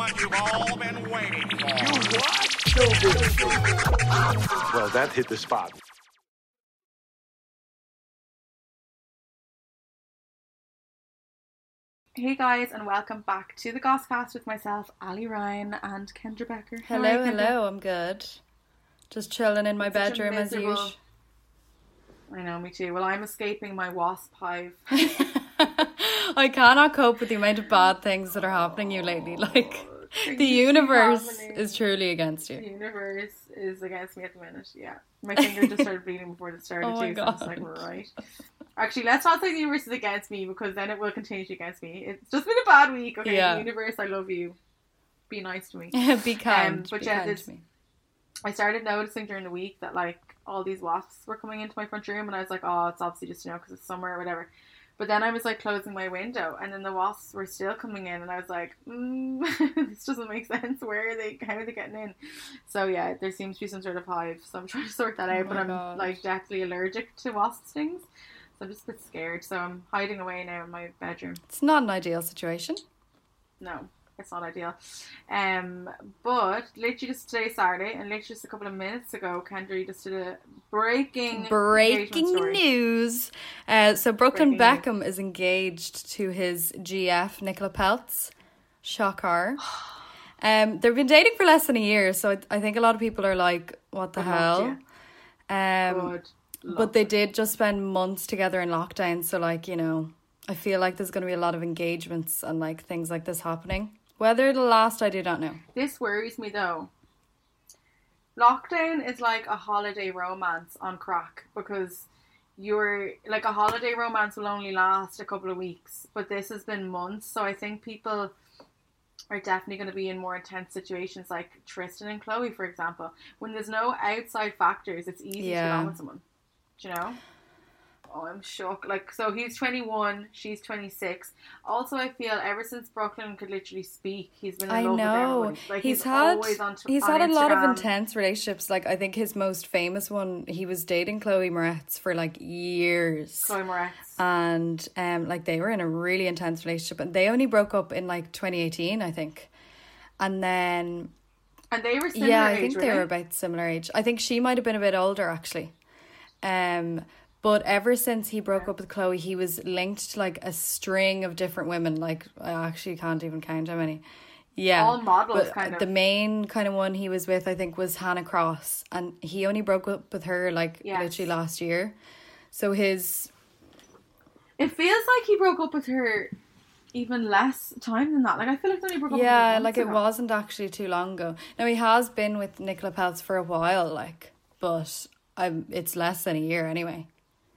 moment you've all been waiting for. You what? Showbiz. Well, that hit the spot. Hey guys, and welcome back to the Gosscast with myself, Ali Ryan, and Kendra Becker. Hello, I'm good. Just chilling in my bedroom as usual. I know, me too. Well, I'm escaping my wasp hive. I cannot cope with the amount of bad things that are happening to you lately. Like, the universe is truly against you. The universe is against me at the minute, yeah. My finger just started bleeding before it started Oh my too, God. so it's like, right. Actually, let's not say the universe is against me, because then it will continue to against me. It's just been a bad week, okay? Yeah. The universe, I love you. Be nice to me. Be kind. But be yeah, kind to me. I started noticing during the week that, like, all these wasps were coming into my front room, and I was like, oh, it's obviously just, because it's summer or whatever. But then I was, like, closing my window, and then the wasps were still coming in, and I was like, this doesn't make sense. Where are they? How are they getting in? So, yeah, there seems to be some sort of hive, so I'm trying to sort that out, but I'm, God. like, deathly allergic to wasp stings, so I'm just a bit scared, so I'm hiding away now in my bedroom. It's not an ideal situation. No, it's not ideal. But literally just today, Saturday, and literally just a couple of minutes ago, Kendra just did a breaking story. news. So Brooklyn Breaking Beckham is engaged to his GF, Nicola Peltz. Shocker. They've been dating for less than a year, so I think a lot of people are like, what the hell? Good. But they did just spend months together in lockdown, so, like, I feel like there's going to be a lot of engagements and, like, things like this happening. Whether it'll last, I do not know. This worries me though. Lockdown is like a holiday romance on crack, because you're like, a holiday romance will only last a couple of weeks, but this has been months, so I think people are definitely going to be in more intense situations, like Tristan and Chloe, for example. When there's no outside factors, it's easy to get on with someone. Do you know? Oh, I'm shocked. Like, so he's 21, she's 26. Also, I feel ever since Brooklyn could literally speak, he's been in love with everybody. Like, he's had a lot of intense relationships. Like, I think his most famous one, he was dating Chloe Moretz for like years. Chloe Moretz. And like, they were in a really intense relationship, and they only broke up in like 2018, I think. And then, and they were similar age, I think they were about similar age. I think she might have been a bit older, actually. But ever since he broke up with Chloe, he was linked to like a string of different women. Like, I actually can't even count how many. Yeah. All models, but kind of. The main kind of one he was with, I think, was Hannah Cross. And he only broke up with her like literally last year. So it feels like he broke up with her even less time than that. Like, I feel like they only broke up with her like ago. It wasn't actually too long ago. Now, he has been with Nicola Peltz for a while, like, but it's less than a year anyway.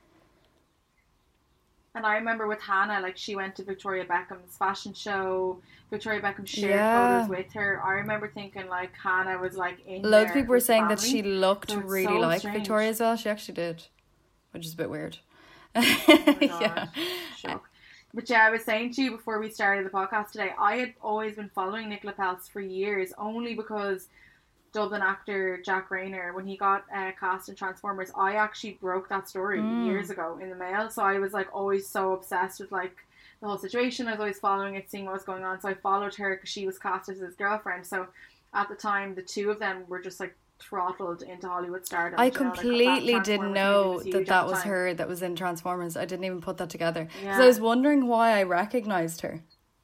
And I remember with Hannah, like, she went to Victoria Beckham's fashion show. Victoria Beckham shared photos with her. I remember thinking, like, Hannah was, like, in there. Loads of people were saying that family. she looked So really so like strange. Victoria as well. She actually did, which is a bit weird. Oh my God. Shock. But yeah, I was saying to you before we started the podcast today, I had always been following Nicola Peltz for years, only because Dublin actor Jack Rayner, when he got cast in Transformers, I actually broke that story years ago in the mail. So I was like always so obsessed with like the whole situation. I was always following it, seeing what was going on. So I followed her because she was cast as his girlfriend. So at the time, the two of them were just like throttled into Hollywood stardom. I completely didn't know that was her that was in Transformers. I didn't even put that together. Because I was wondering why I recognised her.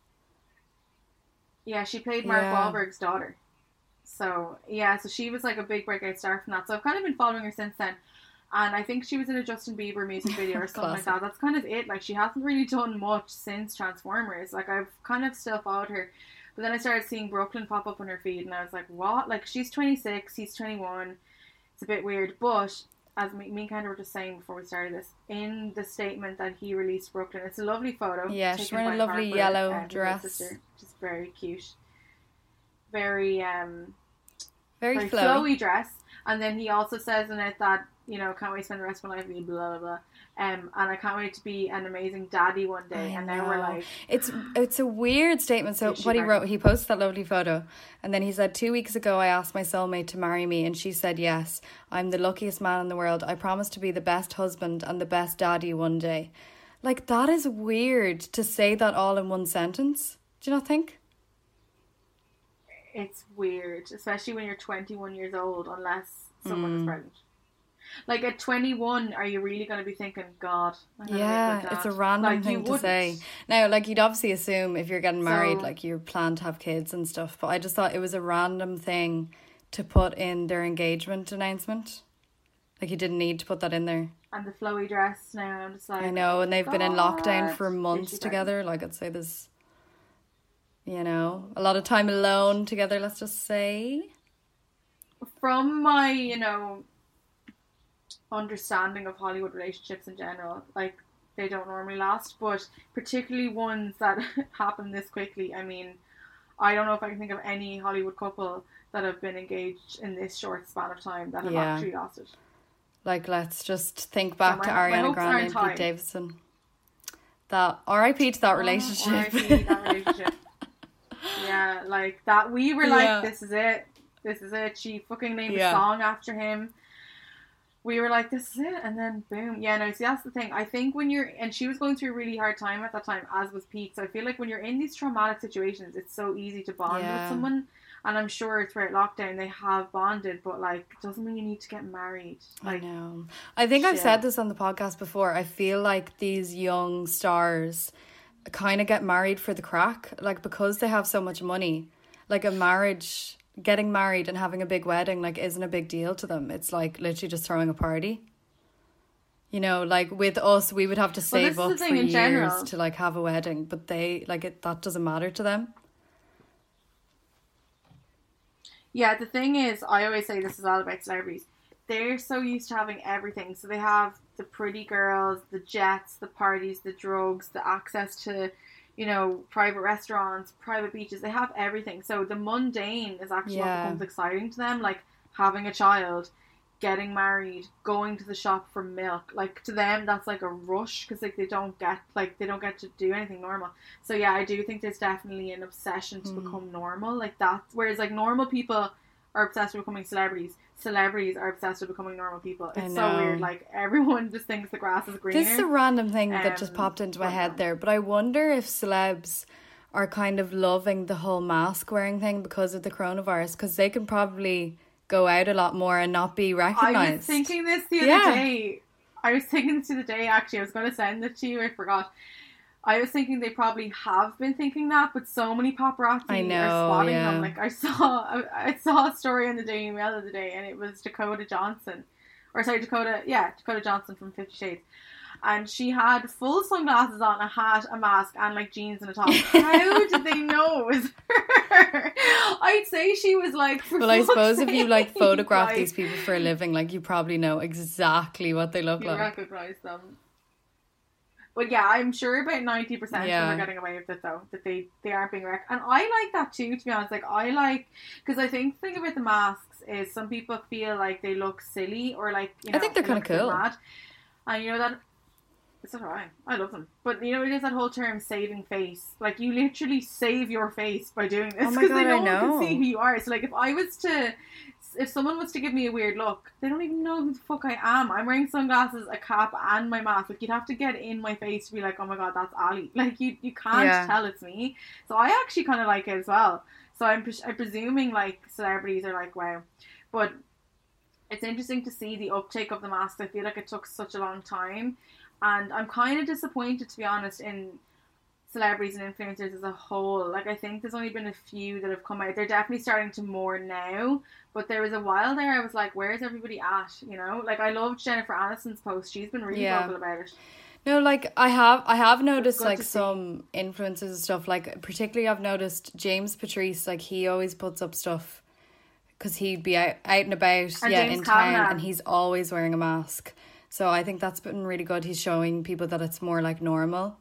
Yeah, she played Mark Wahlberg's daughter. So, yeah, so she was like a big breakout star from that. So I've kind of been following her since then. And I think she was in a Justin Bieber music video or something like that. That's kind of it. Like, she hasn't really done much since Transformers. Like, I've kind of still followed her. But then I started seeing Brooklyn pop up on her feed. And I was like, what? Like, she's 26, he's 21. It's a bit weird. But, as me and Kendra were just saying before we started this, in the statement that he released Brooklyn, it's a lovely photo. Yeah, she's wearing a lovely yellow dress. Sister, which is very cute. Very flowy. flowy dress. And then he also says in it that, you know, can't wait to spend the rest of my life with you, blah, blah, blah. And I can't wait to be an amazing daddy one day. And now we're like... It's a weird statement. So what he wrote, he posted that lovely photo. And then he said, 2 weeks ago, I asked my soulmate to marry me. And she said yes. I'm the luckiest man in the world. I promise to be the best husband and the best daddy one day. Like, that is weird to say that all in one sentence. Do you not think? it's weird, especially when you're 21 years old, unless someone is pregnant. Like at 21, are you really going to be thinking, God? Yeah, it's a random thing to say. Now, like you'd obviously assume if you're getting married, like you plan to have kids and stuff. But I just thought it was a random thing to put in their engagement announcement. Like you didn't need to put that in there. And the flowy dress now, I'm just like, I know, and they've been in lockdown for months together. Like I'd say there's, you know, a lot of time alone together, let's just say. From my, you know, understanding of Hollywood relationships in general, like they don't normally last, but particularly ones that happen this quickly. I mean, I don't know if I can think of any Hollywood couple that have been engaged in this short span of time that have actually lasted. Like, let's just think back to Ariana Grande and Pete Davidson. That R.I.P. to that relationship. R.I.P. that relationship. Yeah, like that. We were like, this is it. This is it. She fucking named a song after him. We were like, this is it. And then boom. Yeah, no, see, that's the thing. I think when you're, and she was going through a really hard time at that time, as was Pete. So I feel like when you're in these traumatic situations, it's so easy to bond with someone. And I'm sure throughout lockdown they have bonded, but like, it doesn't mean you need to get married. Like, I know. I think I've said this on the podcast before. I feel like these young stars kind of get married for the crack, like because they have so much money. Like a marriage, getting married and having a big wedding, like isn't a big deal to them. It's like literally just throwing a party. You know, like with us, we would have to save up for years to like have a wedding, but they like that doesn't matter to them. Yeah, the thing is, I always say this is all about celebrities. They're so used to having everything. So they have the pretty girls, the jets, the parties, the drugs, the access to, you know, private restaurants, private beaches. They have everything. So the mundane is actually what becomes exciting to them. Like having a child, getting married, going to the shop for milk. Like to them, that's like a rush because like they don't get to do anything normal. So yeah, I do think there's definitely an obsession to become normal. Like that. Whereas like normal people are obsessed with becoming celebrities. Celebrities are obsessed with becoming normal people. It's so weird. Like everyone just thinks the grass is greener. This is a random thing that just popped into my head there. But I wonder if celebs are kind of loving the whole mask wearing thing because of the coronavirus, because they can probably go out a lot more and not be recognised. I was thinking this the other day. Actually. I was going to send it to you. I forgot. I was thinking they probably have been thinking that, but so many paparazzi are spotting them. Like I saw a story on the Daily Mail the other day, and it was Dakota Johnson from 50 Shades. And she had full sunglasses on, a hat, a mask, and like jeans and a top. How did they know it was her? I'd say she was like. Well, I suppose if you like photograph these people for a living, like you probably know exactly what they look like. You recognise them. But yeah, I'm sure about 90% of them are getting away with it though. That they aren't being wrecked. And I like that too, to be honest. Like because I think the thing about the masks is some people feel like they look silly or like, you know, I think they're kind of cool. Mad. And you know that. It's alright. I love them. But you know, it is that whole term saving face. Like you literally save your face by doing this. Oh my God, no one can see who you are. So like if someone was to give me a weird look, they don't even know who the fuck I am. I'm wearing sunglasses, a cap, and my mask. Like you'd have to get in my face to be like, oh my God, that's Ali. Like you can't tell it's me. So I actually kind of like it as well. So I'm presuming like celebrities are like, wow. But it's interesting to see the uptake of the mask. I feel like it took such a long time. And I'm kind of disappointed, to be honest, in celebrities and influencers as a whole. Like, I think there's only been a few that have come out. They're definitely starting to more now. But there was a while there I was like, where's everybody at? You know? Like, I loved Jennifer Aniston's post. She's been really vocal about it. No, like, I have noticed, like, some influencers and stuff. Like, particularly I've noticed James Patrice, like, he always puts up stuff because he'd be out and about, in town, and he's always wearing a mask. So I think that's been really good. He's showing people that it's more like normal.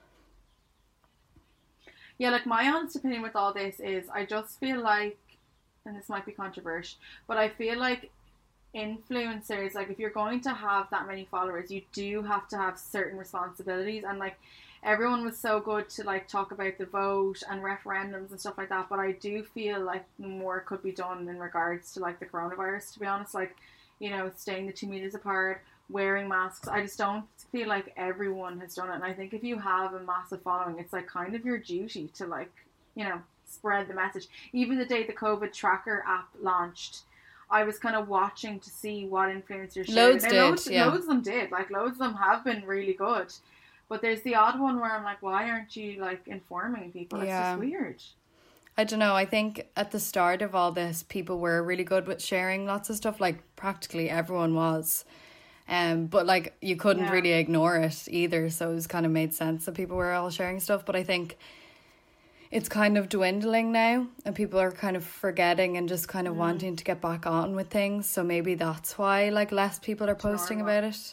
Yeah, like my honest opinion with all this is I just feel like, and this might be controversial, but I feel like influencers, like if you're going to have that many followers, you do have to have certain responsibilities. And like everyone was so good to like talk about the vote and referendums and stuff like that, but I do feel like more could be done in regards to like the coronavirus, to be honest. Like, you know, staying the 2 meters apart, wearing masks. I just don't feel like everyone has done it. And I think if you have a massive following, it's like kind of your duty to like, you know, spread the message. Even the day the COVID tracker app launched, I was kind of watching to see what influencers shared. Loads did, Loads of them did. Like, loads of them have been really good. But there's the odd one where I'm like, why aren't you, like, informing people? It's just weird. I don't know. I think at the start of all this, people were really good with sharing lots of stuff. Like, practically everyone was. But, like, you couldn't really ignore it either. So it was kind of made sense that people were all sharing stuff. But I think it's kind of dwindling now, and people are kind of forgetting and just kind of wanting to get back on with things. So maybe that's why, like, less people are posting about it.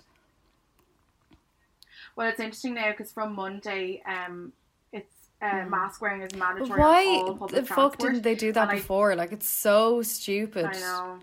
Well, it's interesting now because from Monday, it's mask wearing is mandatory. Why on all public the transport. fuck didn't they do that before? Like, it's so stupid. I know.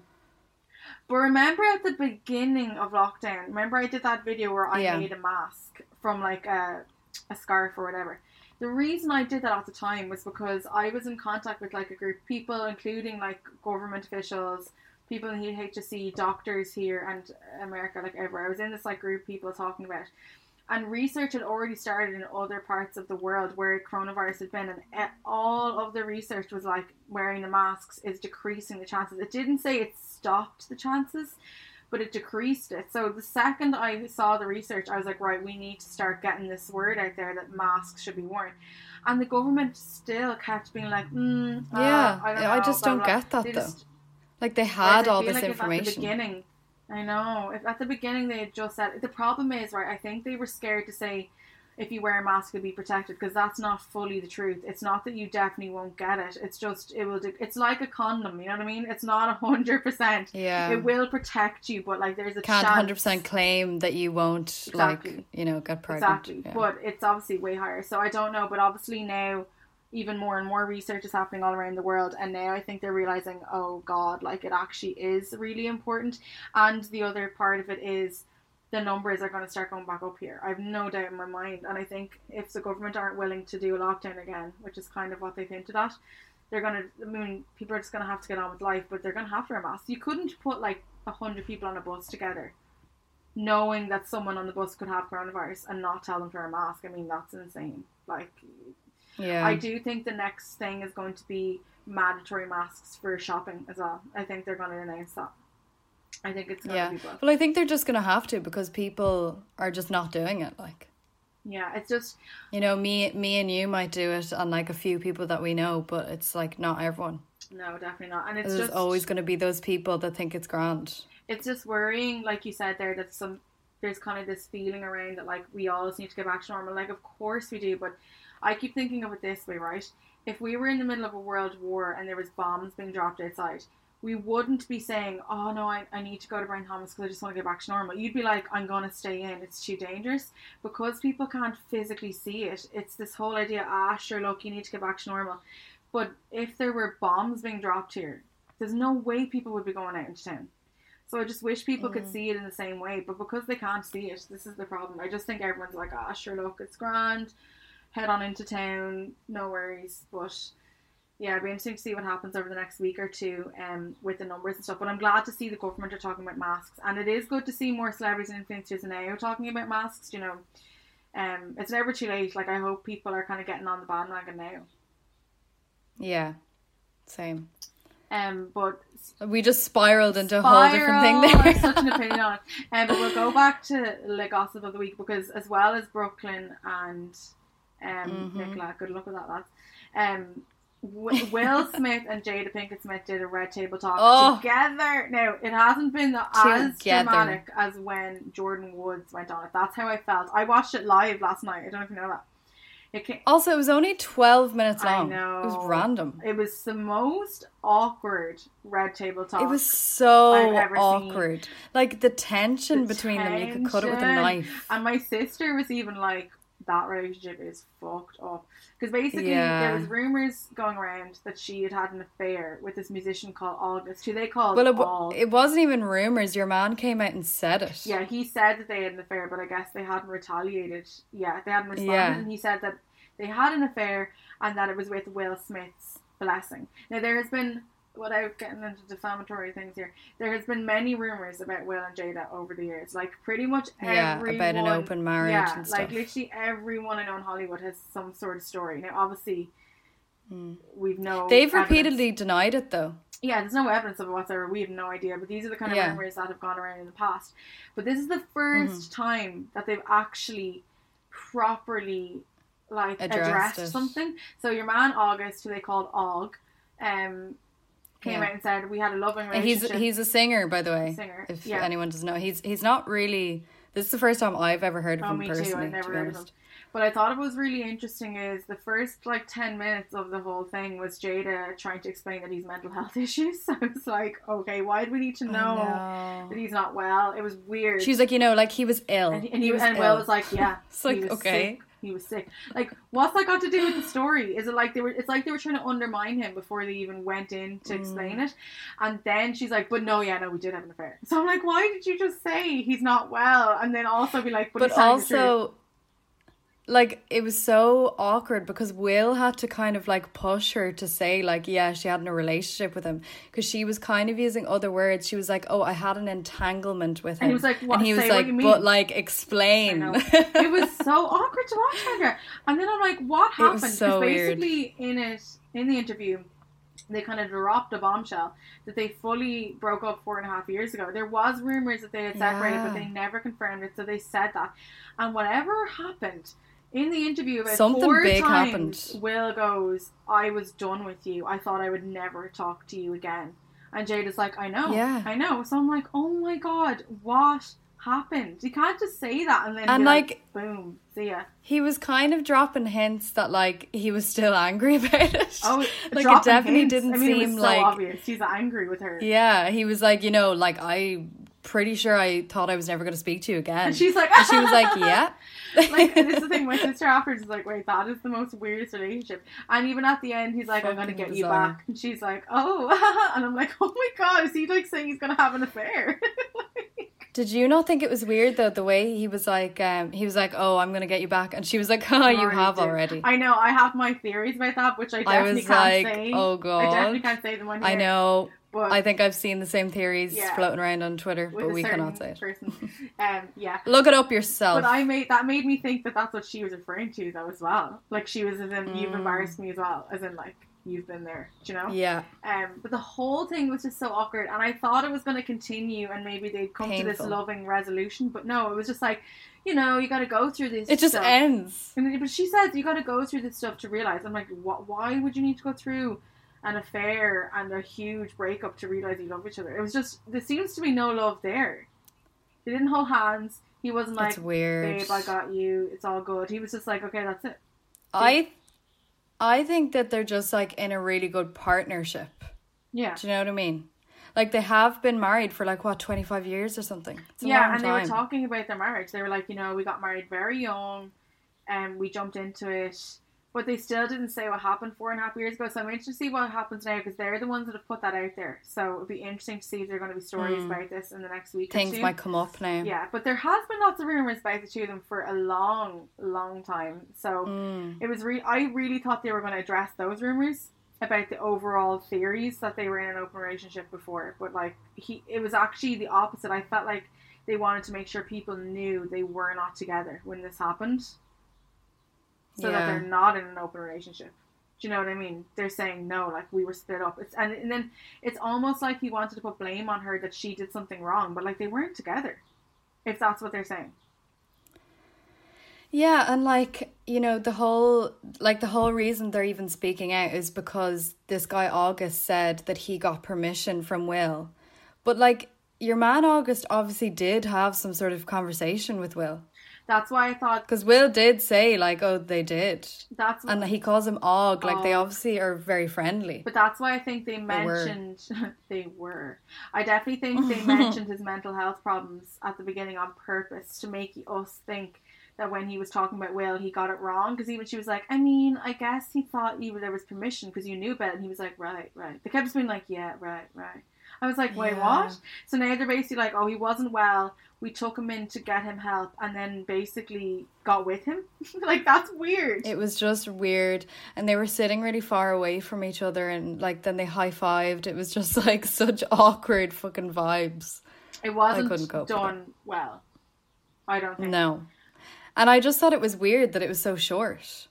But remember at the beginning of lockdown, remember I did that video where I made a mask from, like, a scarf or whatever. The reason I did that at the time was because I was in contact with, like, a group of people, including, like, government officials, people in the HSE, doctors here and America, like, everywhere. I was in this, like, group of people talking about it. And research had already started in other parts of the world where coronavirus had been, and all of the research was like wearing the masks is decreasing the chances. It didn't say it stopped the chances, but it decreased it. So the second I saw the research, I was like, right, we need to start getting this word out there that masks should be worn. And the government still kept being like, I don't know, I just don't get that though. Like, they had all this information. At the beginning, I know. If at the beginning they had just said, the problem is, right, I think they were scared to say if you wear a mask you'll be protected, because that's not fully the truth. It's not that you definitely won't get it. It's just, it's like a condom, you know what I mean? It's not 100%. Yeah. It will protect you, but, like, there's a Can't chance. 100% claim that you won't, like, you know, get pregnant. Exactly. Yeah. But it's obviously way higher. So I don't know, but obviously now even more and more research is happening all around the world, and now I think they're realizing, oh god, like, it actually is really important. And the other part of it is the numbers are going to start going back up here. I have no doubt in my mind. And I think if the government aren't willing to do a lockdown again, which is kind of what they've hinted at, they're going to, I mean, people are just going to have to get on with life, but they're going to have to wear masks. You couldn't put, like, 100 people on a bus together knowing that someone on the bus could have coronavirus and not tell them to wear a mask. I mean, that's insane. Like, yeah. I do think the next thing is going to be mandatory masks for shopping as well. I think they're going to announce that. I think it's going to be both. Well, I think they're just going to have to, because people are just not doing it. Like, yeah, it's just, you know, me and you might do it, and, like, a few people that we know, but it's, like, not everyone. No, definitely not. And it's There's just always going to be those people that think it's grand. It's just worrying, like you said there, that there's kind of this feeling around that, like, we all just need to get back to normal. Like, of course we do, but I keep thinking of it this way, right? If we were in the middle of a world war and there was bombs being dropped outside, we wouldn't be saying, oh no, I need to go to Brian Thomas because I just want to get back to normal. You'd be like, I'm going to stay in, it's too dangerous. Because people can't physically see it, it's this whole idea, sure, look, you need to get back to normal. But if there were bombs being dropped here, there's no way people would be going out into town. So I just wish people could see it in the same way, but because they can't see it, this is the problem. I just think everyone's like, sure, look, it's grand, head on into town, no worries. But yeah, it'd be interesting to see what happens over the next week or two with the numbers and stuff. But I'm glad to see the government are talking about masks, and it is good to see more celebrities and influencers now talking about masks, you know. It's never too late. Like, I hope people are kind of getting on the bandwagon now. Yeah, same. But we just spiraled into a whole different thing there. I have such an opinion on it. But we'll go back to the gossip of the week, because as well as Brooklyn and Nicola, good luck with that, lads. Will Smith and Jada Pinkett Smith did a Red Table Talk together. Now, it hasn't been as dramatic as when Jordan Woods went on it. That's how I felt. I watched it live last night. I don't know if you know that. Also, it was only 12 minutes long. I know. It was random. It was the most awkward Red Table Talk. It was so awkward. Seen. Like, the tension between them, you could cut it with a knife. And my sister was even like, that relationship is fucked up. Because basically, there was rumours going around that she had an affair with this musician called August, who they called it wasn't even rumours. Your man came out and said it. Yeah, he said that they had an affair, but I guess they hadn't retaliated. Yeah, they hadn't responded, and he said that they had an affair and that it was with Will Smith's blessing. Now, there has been, without getting into defamatory things here, there has been many rumours about Will and Jada over the years. Like, pretty much everyone. Yeah, about an open marriage and stuff. Like, literally everyone I know in Hollywood has some sort of story. Now, obviously, we've no They've evidence. repeatedly denied it, though. Yeah, there's no evidence of it whatsoever. We have no idea. But these are the kind of rumors that have gone around in the past. But this is the first time that they've actually properly addressed something. So your man August, who they called Og, came out and said we had a loving relationship. He's a singer, by the way. Singer. If anyone doesn't know, he's not really. This is the first time I've ever heard of him personally. Me too. I've never heard of him. But I thought it was really interesting is the first 10 minutes of the whole thing was Jada trying to explain that he's mental health issues. So I was like, okay, why do we need to know that he's not well? It was weird. She's like, he was ill. And Will was like, yeah. It's like, okay. Sick. He was sick. Like, what's that got to do with the story? Is it like it's like they were trying to undermine him before they even went in to explain it. And then she's like, but no, we did have an affair. So I'm like, why did you just say he's not well? And then also be like, but also, like, it was so awkward because Will had to kind of push her to say she had a relationship with him, because she was kind of using other words. She was like, oh, I had an entanglement with him. And he was like, what? And he was like, but explain. It was so awkward to watch her. And then I'm like, what happened? It was so basically weird. In the interview, they kind of dropped a bombshell that they fully broke up 4.5 years ago. There was rumors that they had separated, but they never confirmed it. So they said that. And whatever happened in the interview, about something 4 big times, happened. Will goes, I was done with you. I thought I would never talk to you again. And Jada's like, I know. Yeah. I know. So I'm like, oh my God, what happened? You can't just say that and then boom, see ya. He was kind of dropping hints that he was still angry about it. Oh, it definitely didn't seem it was so obvious. He's angry with her. Yeah, he was like, I pretty sure I thought I was never going to speak to you again. And she's like, and she was like, yeah. And this is the thing, my sister afterwards is like, wait, that is the most weirdest relationship. And even at the end, he's like, I'm going to get you back. And she's like, oh. And I'm like, oh my God, is he saying he's going to have an affair? Did you not think it was weird, though, the way he was like, oh, I'm going to get you back. And she was like, oh, you have already. I know, I have my theories about that, which I definitely can't say. Oh, God. I definitely can't say them on here. I know. But I think I've seen the same theories floating around on Twitter, but we cannot say it. Yeah. Look it up yourself. But that made me think that that's what she was referring to, though, as well. Like, she was as in, you've embarrassed me as well, as in, you've been there, do you know? Yeah. But the whole thing was just so awkward, and I thought it was going to continue, and maybe they'd come to this loving resolution, but no, it was just you got to go through this. It just ends. But she says you got to go through this stuff to realize. I'm like, why would you need to go through an affair and a huge breakup to realize you love each other? It was just, there seems to be no love there. They didn't hold hands. He wasn't like, weird. Babe, I got you, it's all good. He was just like, okay, that's it. I think that they're just in a really good partnership. Yeah. Do you know what I mean? They have been married for 25 years or something. It's a long time. They were talking about their marriage. They were like, we got married very young and we jumped into it. But they still didn't say what happened 4.5 years ago. So I'm interested to see what happens now, because they're the ones that have put that out there. So it'll be interesting to see if there are going to be stories about this in the next week. Things might come up now. Yeah, but there has been lots of rumours about the two of them for a long, long time. So it was I really thought they were going to address those rumours about the overall theories that they were in an open relationship before. But it was actually the opposite. I felt like they wanted to make sure people knew they were not together when this happened. So that they're not in an open relationship. Do you know what I mean? They're saying no, we were split up. And then it's almost like he wanted to put blame on her that she did something wrong, but they weren't together. If that's what they're saying. Yeah, and the whole reason they're even speaking out is because this guy August said that he got permission from Will. But your man August obviously did have some sort of conversation with Will. That's why I thought... Because Will did say, oh, they did. And he calls him Og. They obviously are very friendly. But that's why I think they mentioned... They were. I definitely think they mentioned his mental health problems at the beginning on purpose to make us think that when he was talking about Will, he got it wrong. Because even she was like, I guess he thought there was permission because you knew about it. And he was like, right. They kept just being like, yeah, right. I was like, wait, what? So now they're basically like, oh, he wasn't well. We took him in to get him help and then basically got with him. That's weird. It was just weird. And they were sitting really far away from each other and then they high-fived. It was just such awkward fucking vibes. It wasn't done well. I don't think. No. And I just thought it was weird that it was so short.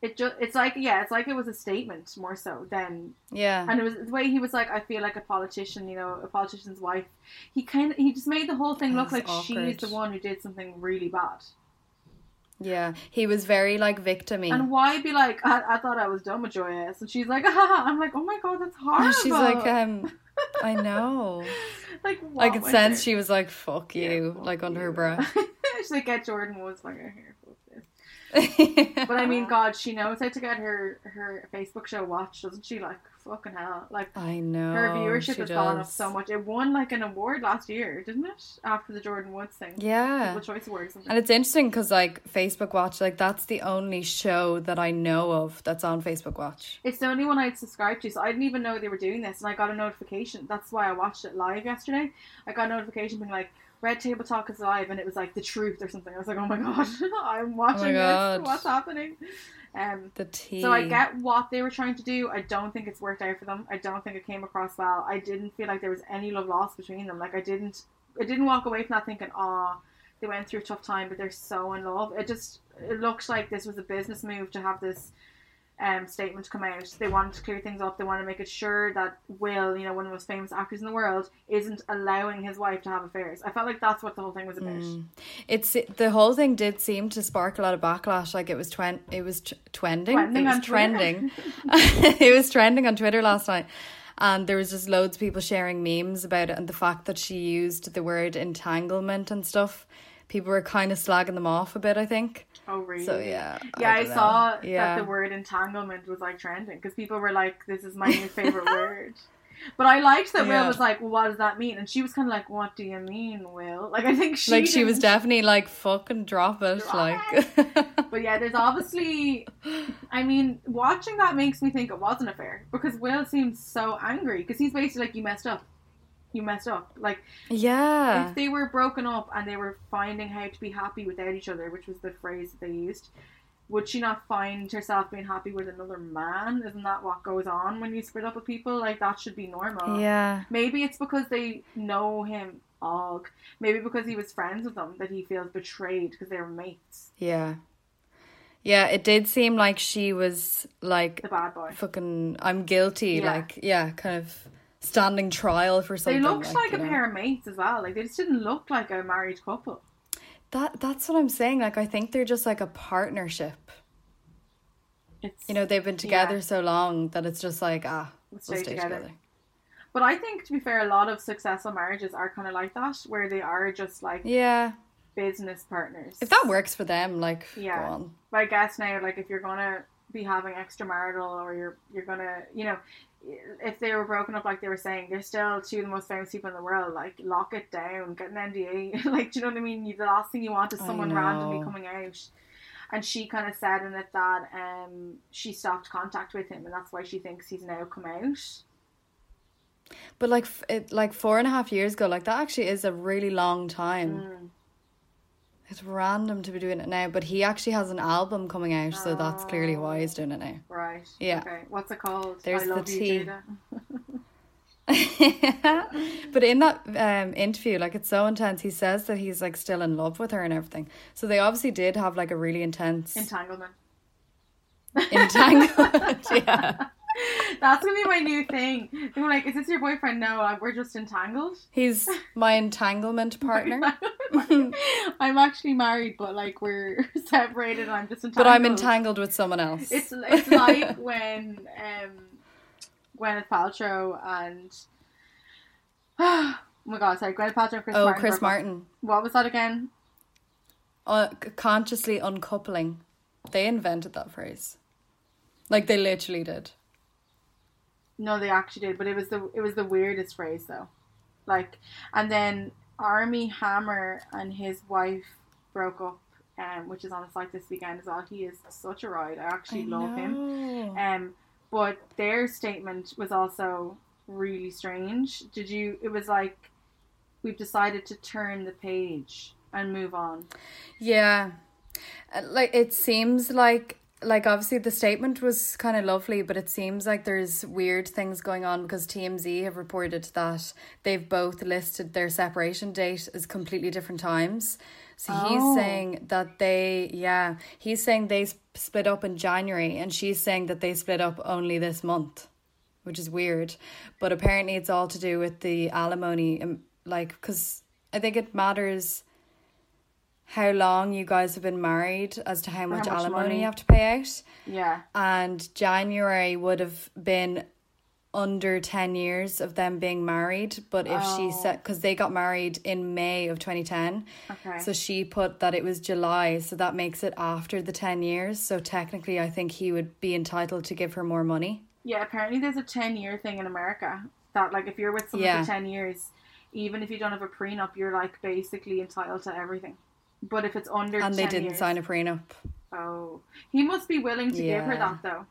it's like it was a statement more so than Yeah. And it was the way he was like, I feel like a politician, you know, a politician's wife. He just made the whole thing look like she's the one who did something really bad. Yeah, he was very like victim-y. And why be like, I thought I was done with Joyous, and she's like, I'm like, oh my god, that's horrible. She's like, I know. Like, I could sense she was like, fuck you, fuck like under you. her breath. She's like, get Jordan Woods like here, fuck this. But I mean, God, she knows how to get her Facebook show watched, doesn't she? Like, fucking hell. Like, I know. her viewership has gone up so much. It won like an award last year, didn't it? After the Jordan Woods thing. Yeah. People's Choice Awards. And it's interesting because like Facebook Watch, like that's the only show that I know of that's on Facebook Watch. It's the only one I'd subscribed to, so I didn't even know they were doing this, and I got a notification. That's why I watched it live yesterday. I got a notification being like, Red Table Talk is live, and it was like The Truth or something. I was like, oh my god, I'm watching this. What's happening? The tea. So I get what they were trying to do. I don't think it's worked out for them. I don't think it came across well. I didn't feel like there was any love lost between them. Like I didn't walk away from that thinking, they went through a tough time, but they're so in love. It looked like this was a business move to have this statement come out. They wanted to clear things up. They wanted to make it sure that Will, you know, one of the most famous actors in the world, isn't allowing his wife to have affairs. I felt like that's what the whole thing was about. The whole thing did seem to spark a lot of backlash. Like it was trending. It was trending. It was trending on Twitter last night. And there was just loads of people sharing memes about it, and the fact that she used the word entanglement and stuff. People were kind of slagging them off a bit, I think. Oh, really? So, yeah. I saw that the word entanglement was, like, trending. Because people were like, this is my new favourite word. But I liked that Will was like, well, what does that mean? And she was kind of like, what do you mean, Will? Like, I think she was definitely like, fucking drop it. But yeah, there's obviously... I mean, watching that makes me think it was an affair. Because Will seems so angry. Because he's basically like, you messed up. Like, yeah, if they were broken up and they were finding how to be happy without each other, which was the phrase that they used, would she not find herself being happy with another man? Isn't that what goes on when you split up with people? Like, that should be normal. Yeah. Maybe it's because they know him. Maybe because he was friends with them that he feels betrayed because they were mates. Yeah, it did seem like she was like the bad boy. Fucking, I'm guilty. Yeah. Like, yeah, kind of standing trial for something. They looked like a pair of mates as well. Like, they just didn't look like a married couple. That's what I'm saying. Like, I think they're just like a partnership. You know, they've been together so long that it's just like, we'll stay together. But I think, to be fair, a lot of successful marriages are kind of like that, where they are just like business partners. If that works for them, like, go on. But I guess now, like, if you're gonna be having extramarital, or you're gonna, you know, if they were broken up, like they were saying, they're still two of the most famous people in the world. Like, lock it down, get an NDA. Like, do you know what I mean? The last thing you want is someone randomly coming out. And she kind of said in it that she stopped contact with him, and that's why she thinks he's now come out. But like 4.5 years ago, like that actually is a really long time. It's random to be doing it now, but he actually has an album coming out, so that's clearly why he's doing it now. Right. Yeah. Okay. What's it called? There's I love the you, tea. Jada. But in that interview, like, it's so intense. He says that he's like still in love with her and everything. So they obviously did have like a really intense entanglement. Yeah. That's gonna be my new thing. They were like, "Is this your boyfriend?" No, we're just entangled. He's my entanglement partner. I'm actually married, but like we're separated. I'm just entangled. But I'm entangled with someone else. It's like when Gwyneth Paltrow and oh my god, sorry, Gwyneth Paltrow and Chris Martin. Chris Martin. What was that again? Consciously uncoupling. They invented that phrase. Like, they literally did. No, they actually did, but it was the weirdest phrase though. Like, and then Armie Hammer and his wife broke up, which is on the site this weekend as well. He is such a ride. I actually love him. But their statement was also really strange. It was like, we've decided to turn the page and move on. Yeah. Like, it seems like like, obviously the statement was kind of lovely, but it seems like there's weird things going on because TMZ have reported that they've both listed their separation date as completely different times. So he's saying that he's saying they split up in January, and she's saying that they split up only this month, which is weird. But apparently it's all to do with the alimony, like, because I think it matters how long you guys have been married as to how much alimony money you have to pay out. Yeah. And January would have been under 10 years of them being married. But if she said, because they got married in May of 2010. Okay. So she put that it was July. So that makes it after the 10 years. So technically, I think he would be entitled to give her more money. Yeah, apparently there's a 10-year thing in America that, like, if you're with someone for 10 years, even if you don't have a prenup, you're, like, basically entitled to everything. But if it's under 10 years... And they didn't sign a prenup. Oh. He must be willing to give her that, though.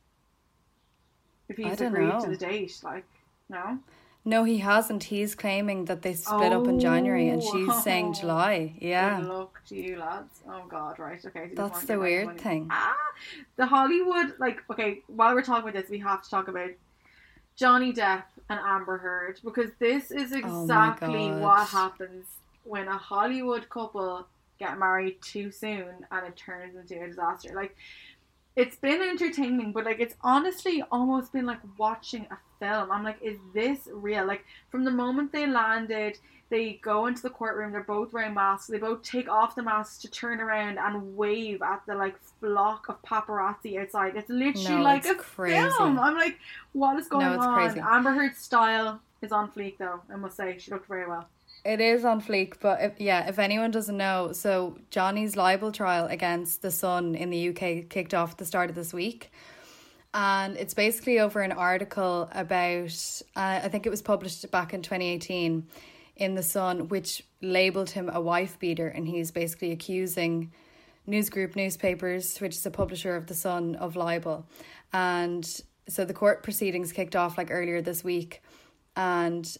If he's agreed to the date, like, no? No, he hasn't. He's claiming that they split up in January, and she's saying July. Yeah. Good luck to you, lads. Oh, God, right. Okay. So that's the weird thing. The Hollywood, like, okay, while we're talking about this, we have to talk about Johnny Depp and Amber Heard, because this is exactly what happens when a Hollywood couple get married too soon and it turns into a disaster. Like, it's been entertaining, but, like, it's honestly almost been like watching a film. I'm like, is this real? Like, from the moment they landed, they go into the courtroom, they're both wearing masks, they both take off the masks to turn around and wave at the, like, flock of paparazzi outside. It's literally like a film. I'm like, what is going on? Crazy. Amber Heard's style is on fleek, though, I must say. She looked very well. It is on fleek, but if anyone doesn't know, so Johnny's libel trial against The Sun in the UK kicked off at the start of this week. And it's basically over an article about, I think it was published back in 2018 in The Sun, which labelled him a wife beater. And he's basically accusing News Group Newspapers, which is a publisher of The Sun, of libel. And so the court proceedings kicked off like earlier this week. And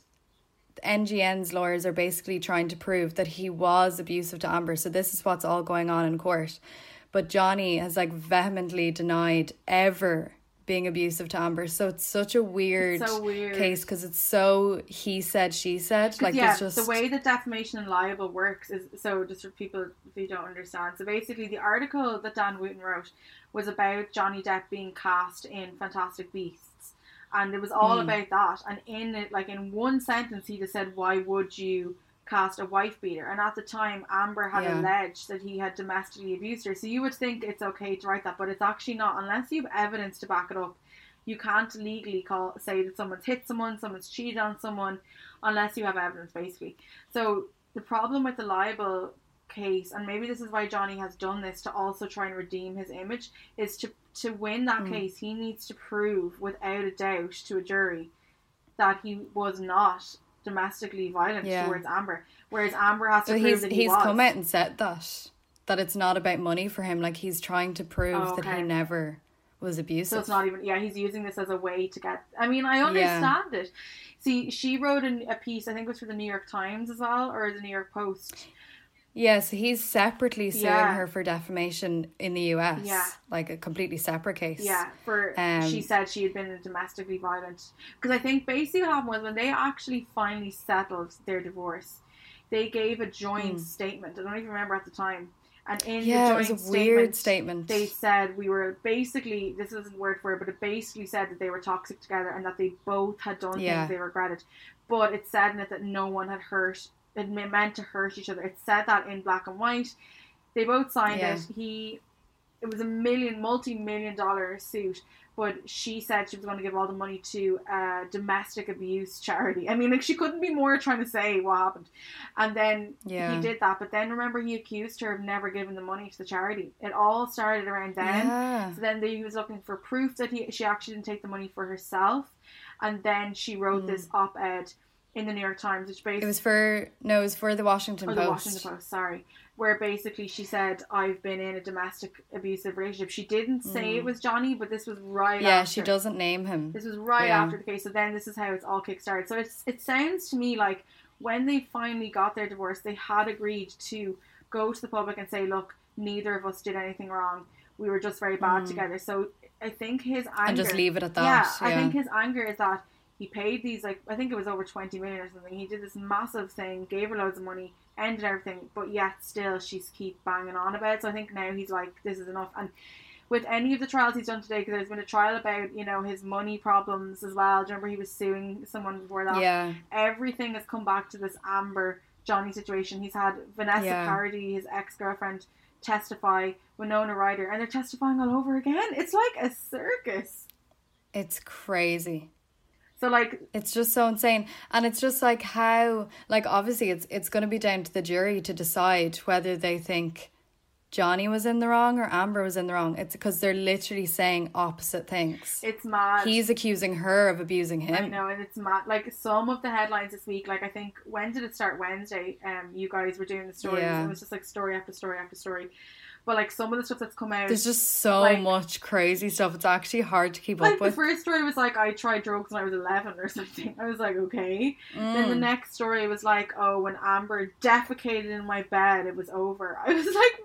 NGN's lawyers are basically trying to prove that he was abusive to Amber. So this is what's all going on in court. But Johnny has, like, vehemently denied ever being abusive to Amber. So it's such a weird case, because it's so he said, she said. Like, yeah, it's just... the way that defamation and libel works is, so just for people if you don't understand, so basically the article that Dan Wooten wrote was about Johnny Depp being cast in Fantastic Beasts. And it was all about that. And in it, like, in one sentence, he just said, why would you cast a wife beater? And at the time, Amber had alleged that he had domestically abused her. So you would think it's okay to write that, but it's actually not. Unless you have evidence to back it up, you can't legally say that someone's hit someone, someone's cheated on someone, unless you have evidence, basically. So the problem with the libel case, and maybe this is why Johnny has done this to also try and redeem his image, is to win that case, he needs to prove without a doubt to a jury that he was not domestically violent towards Amber, whereas Amber has to prove that he was. He's come out and said that it's not about money for him. Like, he's trying to prove that he never was abusive. So it's not even, he's using this as a way to get, I mean, I understand it. See, she wrote a piece, I think it was for the New York Times as well, or the New York Post. Yeah, so he's separately suing her for defamation in the US. Yeah. Like a completely separate case. Yeah, she said she had been domestically violent. Because I think basically what happened was when they actually finally settled their divorce, they gave a joint statement. I don't even remember at the time. And in the joint it was a weird statement. They said we were basically, this isn't word for word, but it basically said that they were toxic together and that they both had done things they regretted. But it said in it that no one had it meant to hurt each other. It said that in black and white. They both signed it. It was a multi-million-dollar suit, but she said she was going to give all the money to a domestic abuse charity. I mean, like, she couldn't be more trying to say what happened. And then he did that, but then remember he accused her of never giving the money to the charity. It all started around then. Yeah. So then he was looking for proof that she actually didn't take the money for herself. And then she wrote this op-ed in the New York Times, which basically... It was for the Washington Post. The Washington Post, sorry. Where basically she said, I've been in a domestic abusive relationship. She didn't say it was Johnny, but this was right after. Yeah, she doesn't name him. This was right after the case. So then this is how it's all kick-started. So it sounds to me like when they finally got their divorce, they had agreed to go to the public and say, look, neither of us did anything wrong. we were just very bad together. So I think his anger... And just leave it at that. Yeah, I think his anger is that he paid these, like, I think it was over 20 million or something. He did this massive thing, gave her loads of money, ended everything, but yet still she's keep banging on about it. So I think now he's like, this is enough. And with any of the trials he's done today, because there's been a trial about, you know, his money problems as well. Do you remember he was suing someone before that? Yeah. Everything has come back to this Amber Johnny situation. He's had Vanessa Paradis, his ex-girlfriend, testify, Winona Ryder, and they're testifying all over again. It's like a circus. It's crazy. So, like, it's just so insane. And it's just like how, like, obviously it's going to be down to the jury to decide whether they think Johnny was in the wrong or Amber was in the wrong. It's because they're literally saying opposite things. It's mad. He's accusing her of abusing him. I know, and it's mad. Like, some of the headlines this week, like, I think, when did it start? Wednesday? You guys were doing the stories. Yeah. It was just like story after story after story. But, like, some of the stuff that's come out... There's just so like, much crazy stuff. It's actually hard to keep like up with. The first story was like, I tried drugs when I was 11 or something. I was like, okay. Then the next story was like, oh, when Amber defecated in my bed, it was over. I was like,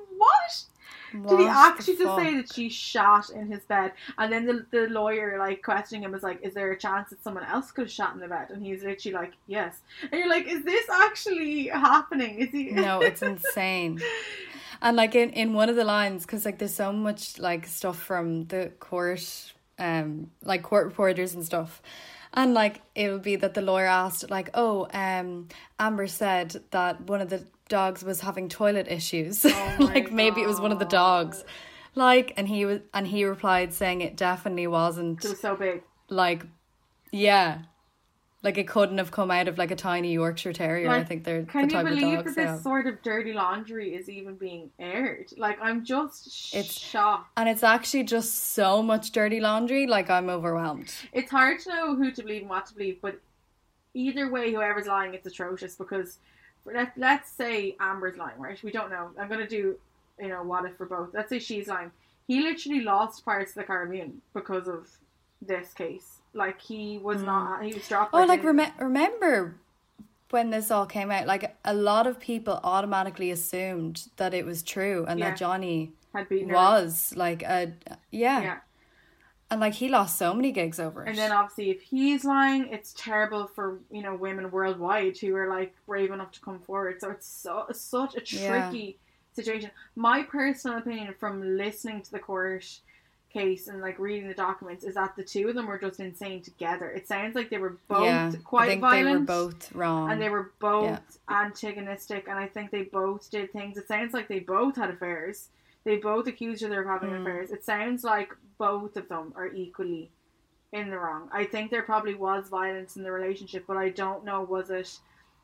what? Did he actually just say that she shot in his bed? And then the lawyer, like, questioning him was like, is there a chance that someone else could have shot in the bed? And he's literally like, yes. And you're like, is this actually happening? Is he... No, it's insane. And, like, in one of the lines, because, like, there's so much, like, stuff from the court, like, court reporters and stuff. And, like, it would be that the lawyer asked, like, oh, Amber said that one of the dogs was having toilet issues. Like, maybe it was one of the dogs. Like, and he replied saying it definitely wasn't. It was so big. Like, yeah. Like, it couldn't have come out of, like, a tiny Yorkshire Terrier. Like, I think they're the type of dogs. Can you believe that this sort of dirty laundry is even being aired? Like, I'm just shocked. And it's actually just so much dirty laundry. Like, I'm overwhelmed. It's hard to know who to believe and what to believe, but either way, whoever's lying, it's atrocious. Because let's say Amber's lying, right? We don't know. I'm going to do, you know, what if for both. Let's say she's lying. He literally lost parts of the Caribbean because of this case. Like, he was not, he was dropped. Oh, like, remember when this all came out? Like, a lot of people automatically assumed that it was true and that Johnny had beaten her. Was, like, yeah. And, like, he lost so many gigs over it. And then, obviously, if he's lying, it's terrible for, you know, women worldwide who are, like, brave enough to come forward. So it's such a tricky situation. My personal opinion from listening to the court case and, like, reading the documents is that the two of them were just insane together. It sounds like they were both quite violent. They were both wrong. And they were both antagonistic, and I think they both did things. It sounds like they both had affairs. They both accused each other of having affairs. It sounds like both of them are equally in the wrong. I think there probably was violence in the relationship, but I don't know, was it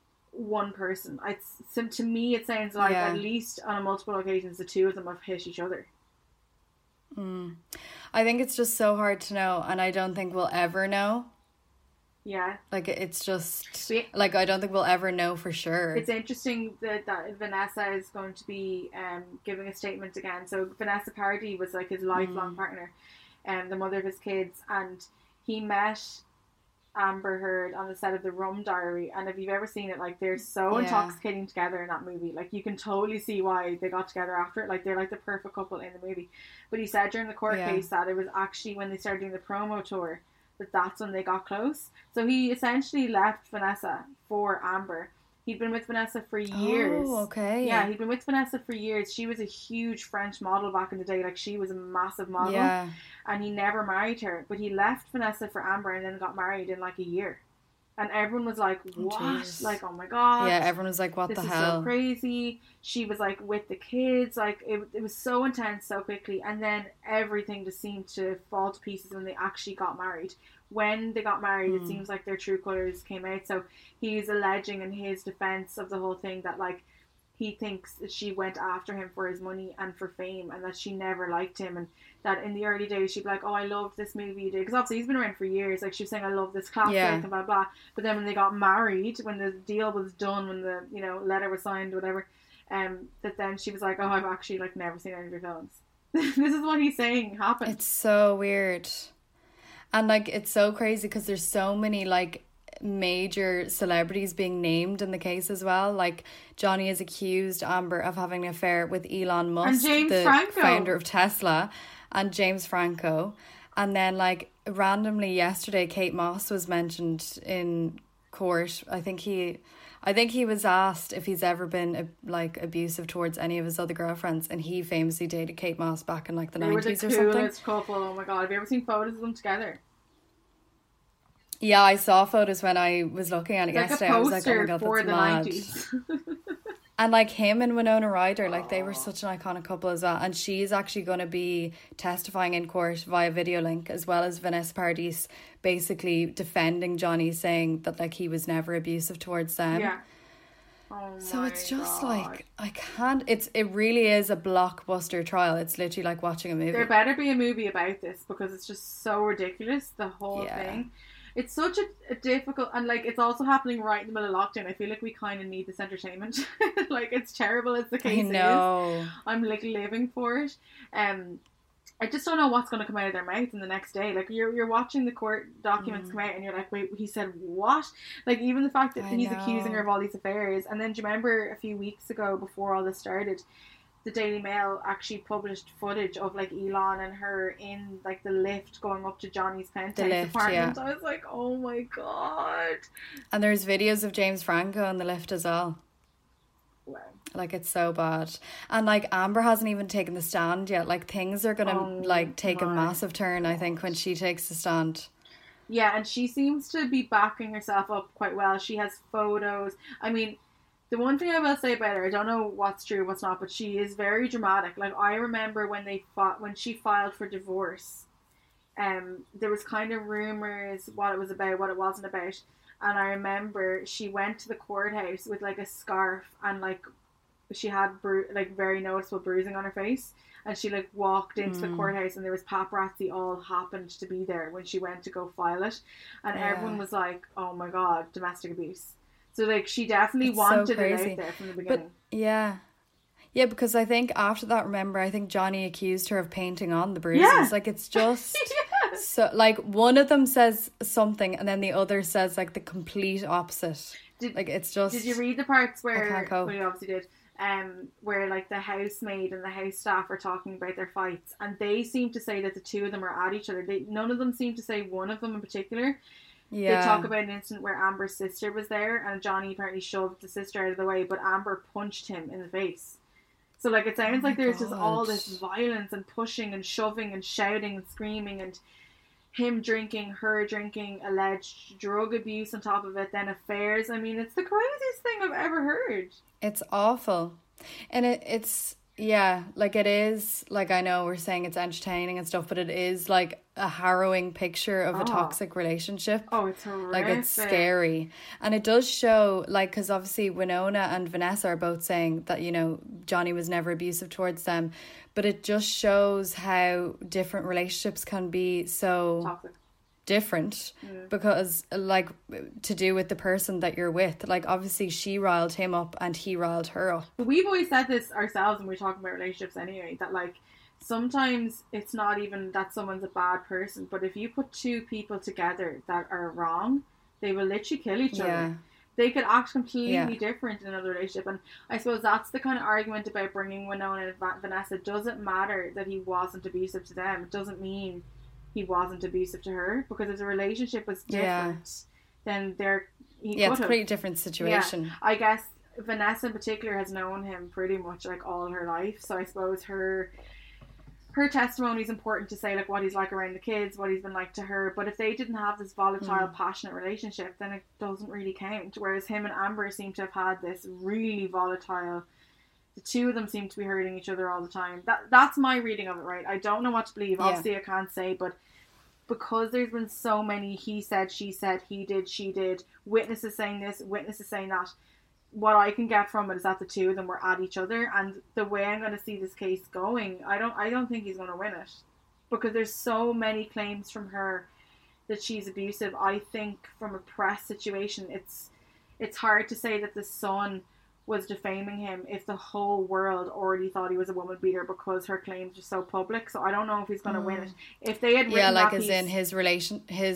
one person? To me, it sounds like at least on multiple occasions the two of them have hit each other. I think it's just so hard to know, and I don't think we'll ever know. Yeah. Like, it's just, like, I don't think we'll ever know for sure. It's interesting that Vanessa is going to be giving a statement again. So Vanessa Paradis was, like, his lifelong partner, the mother of his kids, and he met Amber Heard on the set of The Rum Diary, and if you've ever seen it, like, they're so intoxicating together in that movie. Like, you can totally see why they got together after it. Like, they're like the perfect couple in the movie. But he said during the court case that it was actually when they started doing the promo tour that's when they got close. So he essentially left Vanessa for Amber. He'd been with Vanessa for years. Oh, okay. Yeah, he'd been with Vanessa for years. She was a huge French model back in the day. Like, she was a massive model. Yeah. And he never married her. But he left Vanessa for Amber and then got married in, like, a year. And everyone was like, what? Oh, like, oh my God. Yeah, everyone was like, what the hell? This is so crazy. She was, like, with the kids. Like, it was so intense so quickly. And then everything just seemed to fall to pieces when they actually got married. When they got married, it seems like their true colours came out. So he's alleging in his defence of the whole thing that, like, he thinks that she went after him for his money and for fame, and that she never liked him, and that in the early days she'd be like, oh, I loved this movie you did, because obviously he's been around for years. Like, she was saying, I love this classic and blah blah. But then when they got married, when the deal was done, when the, you know, letter was signed, whatever, that then she was like, oh, I've actually, like, never seen any of your films. This is what he's saying happened. It's so weird. And, like, it's so crazy because there's so many, like, major celebrities being named in the case as well. Like Johnny has accused Amber of having an affair with Elon Musk, the founder of Tesla, and James Franco. And then like randomly yesterday, Kate Moss was mentioned in court. I think he was asked if he's ever been like abusive towards any of his other girlfriends, and he famously dated Kate Moss back in like the 90s or something. They were the coolest couple. Oh my god, have you ever seen photos of them together? Yeah, I saw photos when I was looking at it yesterday. I was like, oh my god, that's mad. 90s. And like him and Winona Ryder, like they were such an iconic couple as well. And she's actually going to be testifying in court via video link, as well as Vanessa Paradis basically defending Johnny, saying that like he was never abusive towards them. Yeah. So it's just like, I can't, it really is a blockbuster trial. It's literally like watching a movie. There better be a movie about this, because it's just so ridiculous, the whole thing. It's such a difficult, and like it's also happening right in the middle of lockdown. I feel like we kind of need this entertainment. Like, it's terrible as the case is. I'm like living for it. I just don't know what's going to come out of their mouth in the next day. Like you're watching the court documents come out, and you're like, wait, he said what? Like even the fact that he's accusing her of all these affairs. And then do you remember a few weeks ago, before all this started, the Daily Mail actually published footage of like Elon and her in like the lift going up to Johnny's penthouse apartment. I was like, oh my god. And there's videos of James Franco in the lift as well. Wow. Like it's so bad. And like Amber hasn't even taken the stand yet. Like things are gonna take a massive turn, I think, when she takes the stand. Yeah, and she seems to be backing herself up quite well. She has photos. I mean, the one thing I will say about her, I don't know what's true, what's not, but she is very dramatic. Like, I remember when she filed for divorce, there was kind of rumours what it was about, what it wasn't about. And I remember she went to the courthouse with, like, a scarf, and, like, she had, very noticeable bruising on her face. And she, like, walked into the courthouse, and there was paparazzi all happened to be there when she went to go file it. And everyone was like, oh my god, domestic abuse. So, like, she definitely wanted it out there from the beginning. But, yeah, because I think after that, remember, I think Johnny accused her of painting on the bruises. Yeah. Like, it's just... So, like, one of them says something, and then the other says, like, the complete opposite. It's just... Did you read the parts where... Well, you obviously did. Where, like, the housemaid and the house staff are talking about their fights, and they seem to say that the two of them are at each other. None of them seem to say one of them in particular. Yeah. They talk about an incident where Amber's sister was there, and Johnny apparently shoved the sister out of the way, but Amber punched him in the face. So, like, it sounds like there's just all this violence and pushing and shoving and shouting and screaming, and him drinking, her drinking, alleged drug abuse on top of it, then affairs. I mean, it's the craziest thing I've ever heard. It's awful. And it's... Yeah, like it is, like I know we're saying it's entertaining and stuff, but it is like a harrowing picture of a toxic relationship. Oh, it's horrific. Like it's scary. And it does show, like, because obviously Winona and Vanessa are both saying that, you know, Johnny was never abusive towards them, but it just shows how different relationships can be so... Toxic. Different because like to do with the person that you're with. Like obviously she riled him up and he riled her up. We've always said this ourselves when we're talking about relationships anyway, that like sometimes it's not even that someone's a bad person, but if you put two people together that are wrong, they will literally kill each other. They could act completely different in another relationship. And I suppose that's the kind of argument about bringing Winona and Vanessa. It doesn't matter that he wasn't abusive to them. It doesn't mean he wasn't abusive to her, because if the relationship was different, then it's a pretty different situation. Yeah, I guess Vanessa in particular has known him pretty much like all her life, so I suppose her testimony is important to say like what he's like around the kids, what he's been like to her. But if they didn't have this volatile, passionate relationship, then it doesn't really count. Whereas him and Amber seem to have had this really volatile. The two of them seem to be hurting each other all the time. That's my reading of it, right? I don't know what to believe. Obviously, I can't say, but because there's been so many he said, she said, he did, she did, witnesses saying this, witnesses saying that, what I can get from it is that the two of them were at each other, and the way I'm going to see this case going, I don't think he's going to win it, because there's so many claims from her that she's abusive. I think from a press situation, it's hard to say that the son was defaming him if the whole world already thought he was a woman beater, because her claims are so public. So I don't know if he's going to win it. If they had written like as in his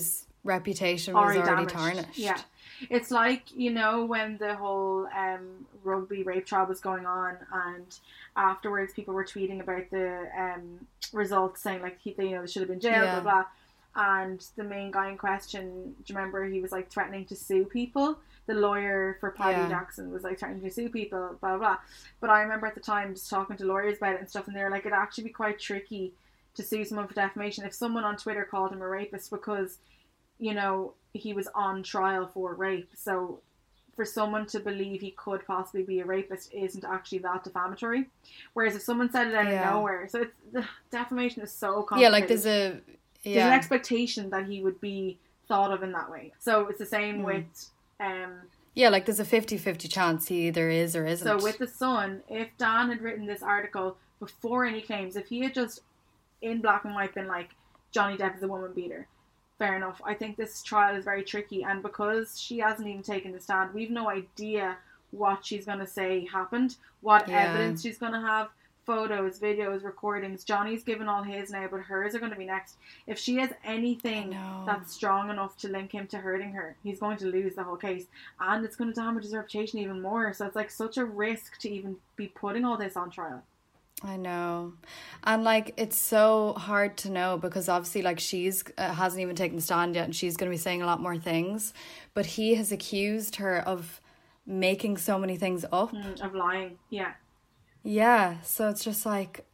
reputation was already tarnished. Yeah. It's like, you know, when the whole rugby rape trial was going on, and afterwards people were tweeting about the results, saying like they should have been jailed, blah blah. And the main guy in question, do you remember, he was like threatening to sue people? The lawyer for Paddy Jackson was like threatening to sue people, blah blah. But I remember at the time just talking to lawyers about it and stuff, and they were like, it'd actually be quite tricky to sue someone for defamation if someone on Twitter called him a rapist, because, you know, he was on trial for rape. So for someone to believe he could possibly be a rapist isn't actually that defamatory. Whereas if someone said it out of nowhere, so it's, the defamation is so complicated. Yeah, like there's an expectation that he would be thought of in that way. So it's the same with like there's a 50-50 chance he either is or isn't. So with The Sun, if Dan had written this article before any claims, if he had just in black and white been like, Johnny Depp is a woman beater, fair enough. I think this trial is very tricky, and because she hasn't even taken the stand, we've no idea what she's going to say happened, what evidence she's going to have, photos, videos, recordings. Johnny's given all his now, but hers are going to be next. If she has anything that's strong enough to link him to hurting her, he's going to lose the whole case, and it's going to damage his reputation even more. So it's like such a risk to even be putting all this on trial. I know. And like, it's so hard to know, because obviously like she's hasn't even taken the stand yet, and she's going to be saying a lot more things, but he has accused her of making so many things up, of lying. Yeah, so it's just like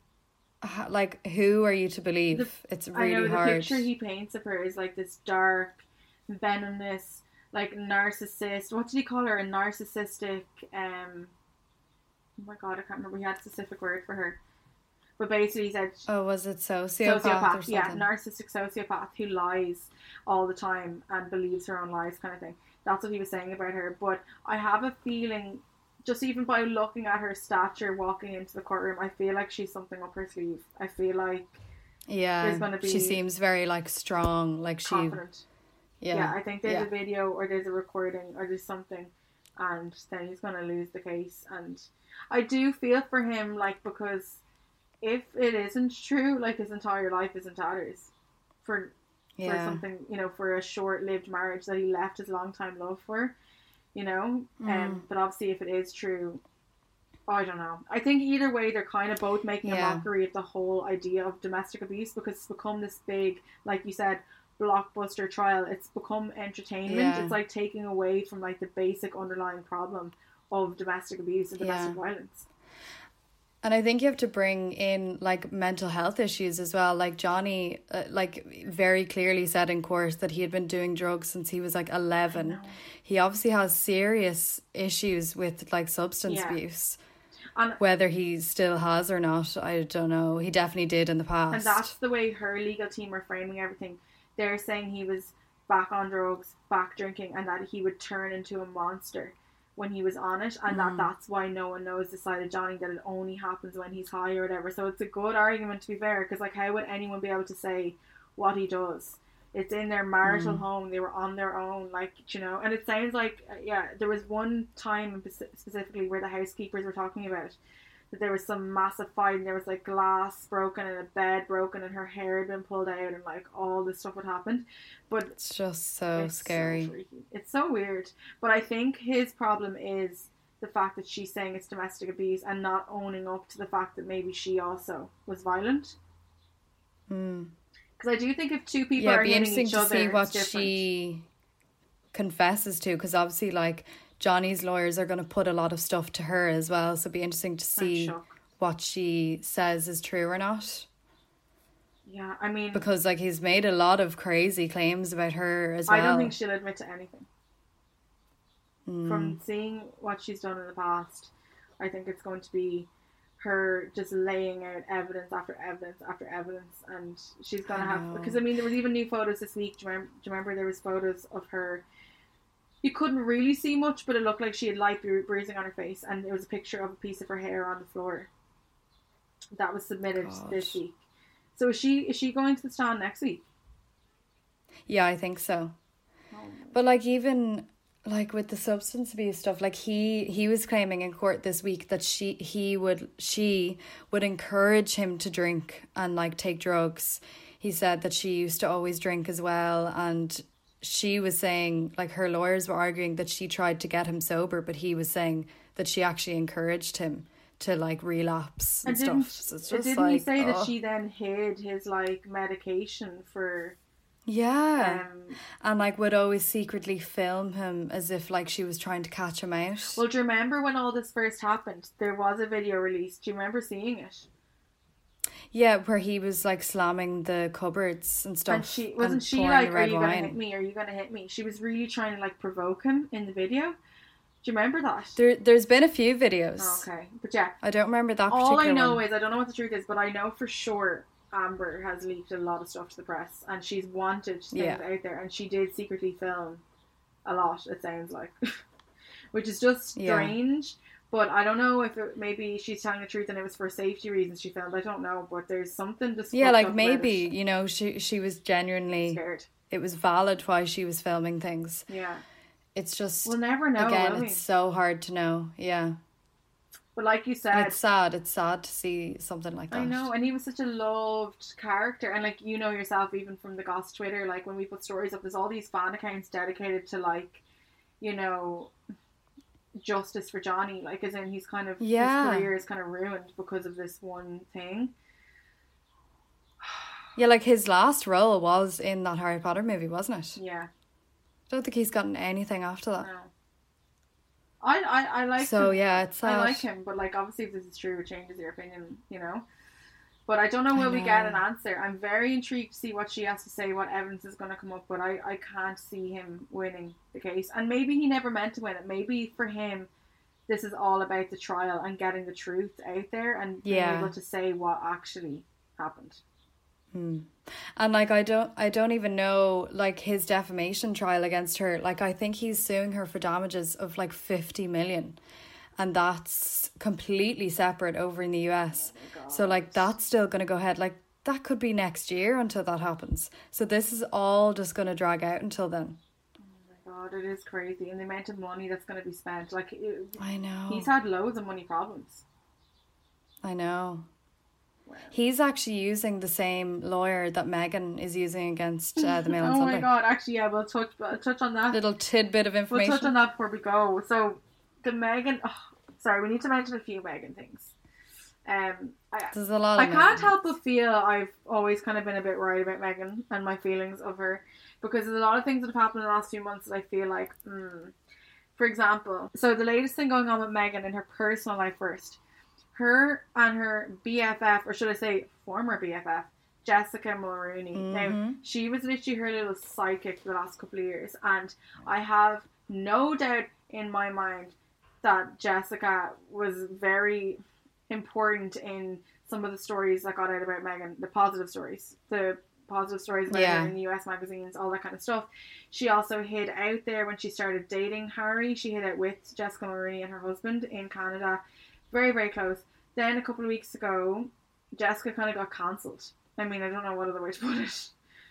who are you to believe? It's really hard. The picture he paints of her is like this dark, venomous, like narcissist. What did he call her? A narcissistic oh my god, I can't remember. He had a specific word for her. But basically he said... Oh, was it sociopath or something? Yeah, narcissistic sociopath who lies all the time and believes her own lies, kind of thing. That's what he was saying about her. But I have a feeling, just even by looking at her stature walking into the courtroom, I feel like she's something up her sleeve. I feel like there's going to be... She seems very like strong, like confident. Yeah, I think there's a video or there's a recording or there's something, and then he's going to lose the case. And I do feel for him, like, because if it isn't true, like, his entire life is in tatters for something, you know, for a short-lived marriage that he left his long-time love for, you know. But obviously if it is true, I don't know. I think either way they're kind of both making a mockery of the whole idea of domestic abuse, because it's become this big, like you said, blockbuster trial. It's become entertainment. It's like taking away from like the basic underlying problem of domestic abuse and domestic violence. And I think you have to bring in like mental health issues as well. Like Johnny like very clearly said in court that he had been doing drugs since he was like 11. He obviously has serious issues with like substance abuse. And whether he still has or not, I don't know. He definitely did in the past. And that's the way her legal team are framing everything. They're saying he was back on drugs, back drinking, and that he would turn into a monster when he was on it, and that's why no one knows the side of Johnny, that it only happens when he's high or whatever. So it's a good argument, to be fair, because like, how would anyone be able to say what he does? It's in their marital home, they were on their own, like, you know. And it sounds like there was one time specifically where the housekeepers were talking about that there was some massive fight, and there was like glass broken and a bed broken and her hair had been pulled out, and like all this stuff had happened. But it's just so scary. So freaky. It's so weird. But I think his problem is the fact that she's saying it's domestic abuse and not owning up to the fact that maybe she also was violent. Because I do think if two people are hitting each other, to see what she confesses to, because obviously like Johnny's lawyers are going to put a lot of stuff to her as well, so it'd be interesting to see what she says is true or not. Yeah, I mean, because like he's made a lot of crazy claims about her as well. I don't think she'll admit to anything. From seeing what she's done in the past, I think it's going to be her just laying out evidence after evidence after evidence, and she's going to have, because I mean there was even new photos this week. Do you remember there was photos of her? You couldn't really see much, but it looked like she had light bruising on her face, and there was a picture of a piece of her hair on the floor. That was submitted this week. So is she going to the stand next week? Yeah, I think so. But like even like with the substance abuse stuff, like he was claiming in court this week that she would encourage him to drink and like take drugs. He said that she used to always drink as well, and she was saying, like, her lawyers were arguing that she tried to get him sober, but he was saying that she actually encouraged him to, like, relapse and stuff. So it's just didn't he say that she then hid his, like, medication for... Yeah. And, like, would always secretly film him as if, like, she was trying to catch him out. Well, do you remember when all this first happened? There was a video released. Do you remember seeing it? Yeah, where he was, like, slamming the cupboards and stuff. And she wasn't she like, are you going to hit me? Are you going to hit me? She was really trying to, like, provoke him in the video. Do you remember that? There's been a few videos. Oh, okay. But yeah. I don't remember that particular one. All I know one. is, I don't know what the truth is, but I know for sure Amber has leaked a lot of stuff to the press, and she's wanted things out there, and she did secretly film a lot, it sounds like. Which is just strange. But I don't know if maybe she's telling the truth and it was for safety reasons she filmed. I don't know, but there's something just... Yeah, like maybe, you know, she was genuinely... scared. It was valid why she was filming things. Yeah. It's just... We'll never know, again, it's so hard to know. Yeah. But like you said... And it's sad. It's sad to see something like that. I know, and he was such a loved character. And like, you know yourself, even from the Goss Twitter, like when we put stories up, there's all these fan accounts dedicated to, like, you know... justice for Johnny, like, as in he's kind of his career is kind of ruined because of this one thing. Yeah, like his last role was in that Harry Potter movie, wasn't it? Yeah. I don't think he's gotten anything after that. No. I like so him. Yeah, it's sad. I like him, but like obviously if this is true it changes your opinion, you know. But I don't know will we get an answer. I'm very intrigued to see what she has to say, what evidence is going to come up, but I can't see him winning the case. And maybe he never meant to win it. Maybe for him, this is all about the trial and getting the truth out there and being able to say what actually happened. And like I don't even know, like, his defamation trial against her. Like, I think he's suing her for damages of like 50 million. And that's completely separate over in the US. So, like, that's still going to go ahead. Like, that could be next year until that happens. So this is all just going to drag out until then. Oh my God, it is crazy. And the amount of money that's going to be spent. Like, I know. He's had loads of money problems. I know. Wow. He's actually using the same lawyer that Meghan is using against the Mail on Sunday. Sunday. My God, actually, yeah, we'll touch on that. Little tidbit of information. We'll touch on that before we go. So, the Meghan... Oh, sorry, we need to mention a few Meghan things. There's a lot of I can't help but feel I've always kind of been a bit worried about Meghan and my feelings of her, because there's a lot of things that have happened in the last few months that I feel like, for example, so the latest thing going on with Meghan in her personal life first, her and her BFF, or should I say former BFF, Jessica Mulroney. Now, she was literally her little sidekick for the last couple of years, and I have no doubt in my mind that Jessica was very important in some of the stories that got out about Meghan, the positive stories about her in the US magazines, all that kind of stuff. She also hid out there when she started dating Harry. She hid out with Jessica Mulroney and her husband in Canada. Very, very close. Then a couple of weeks ago, Jessica kind of got cancelled. I mean, I don't know what other way to put it.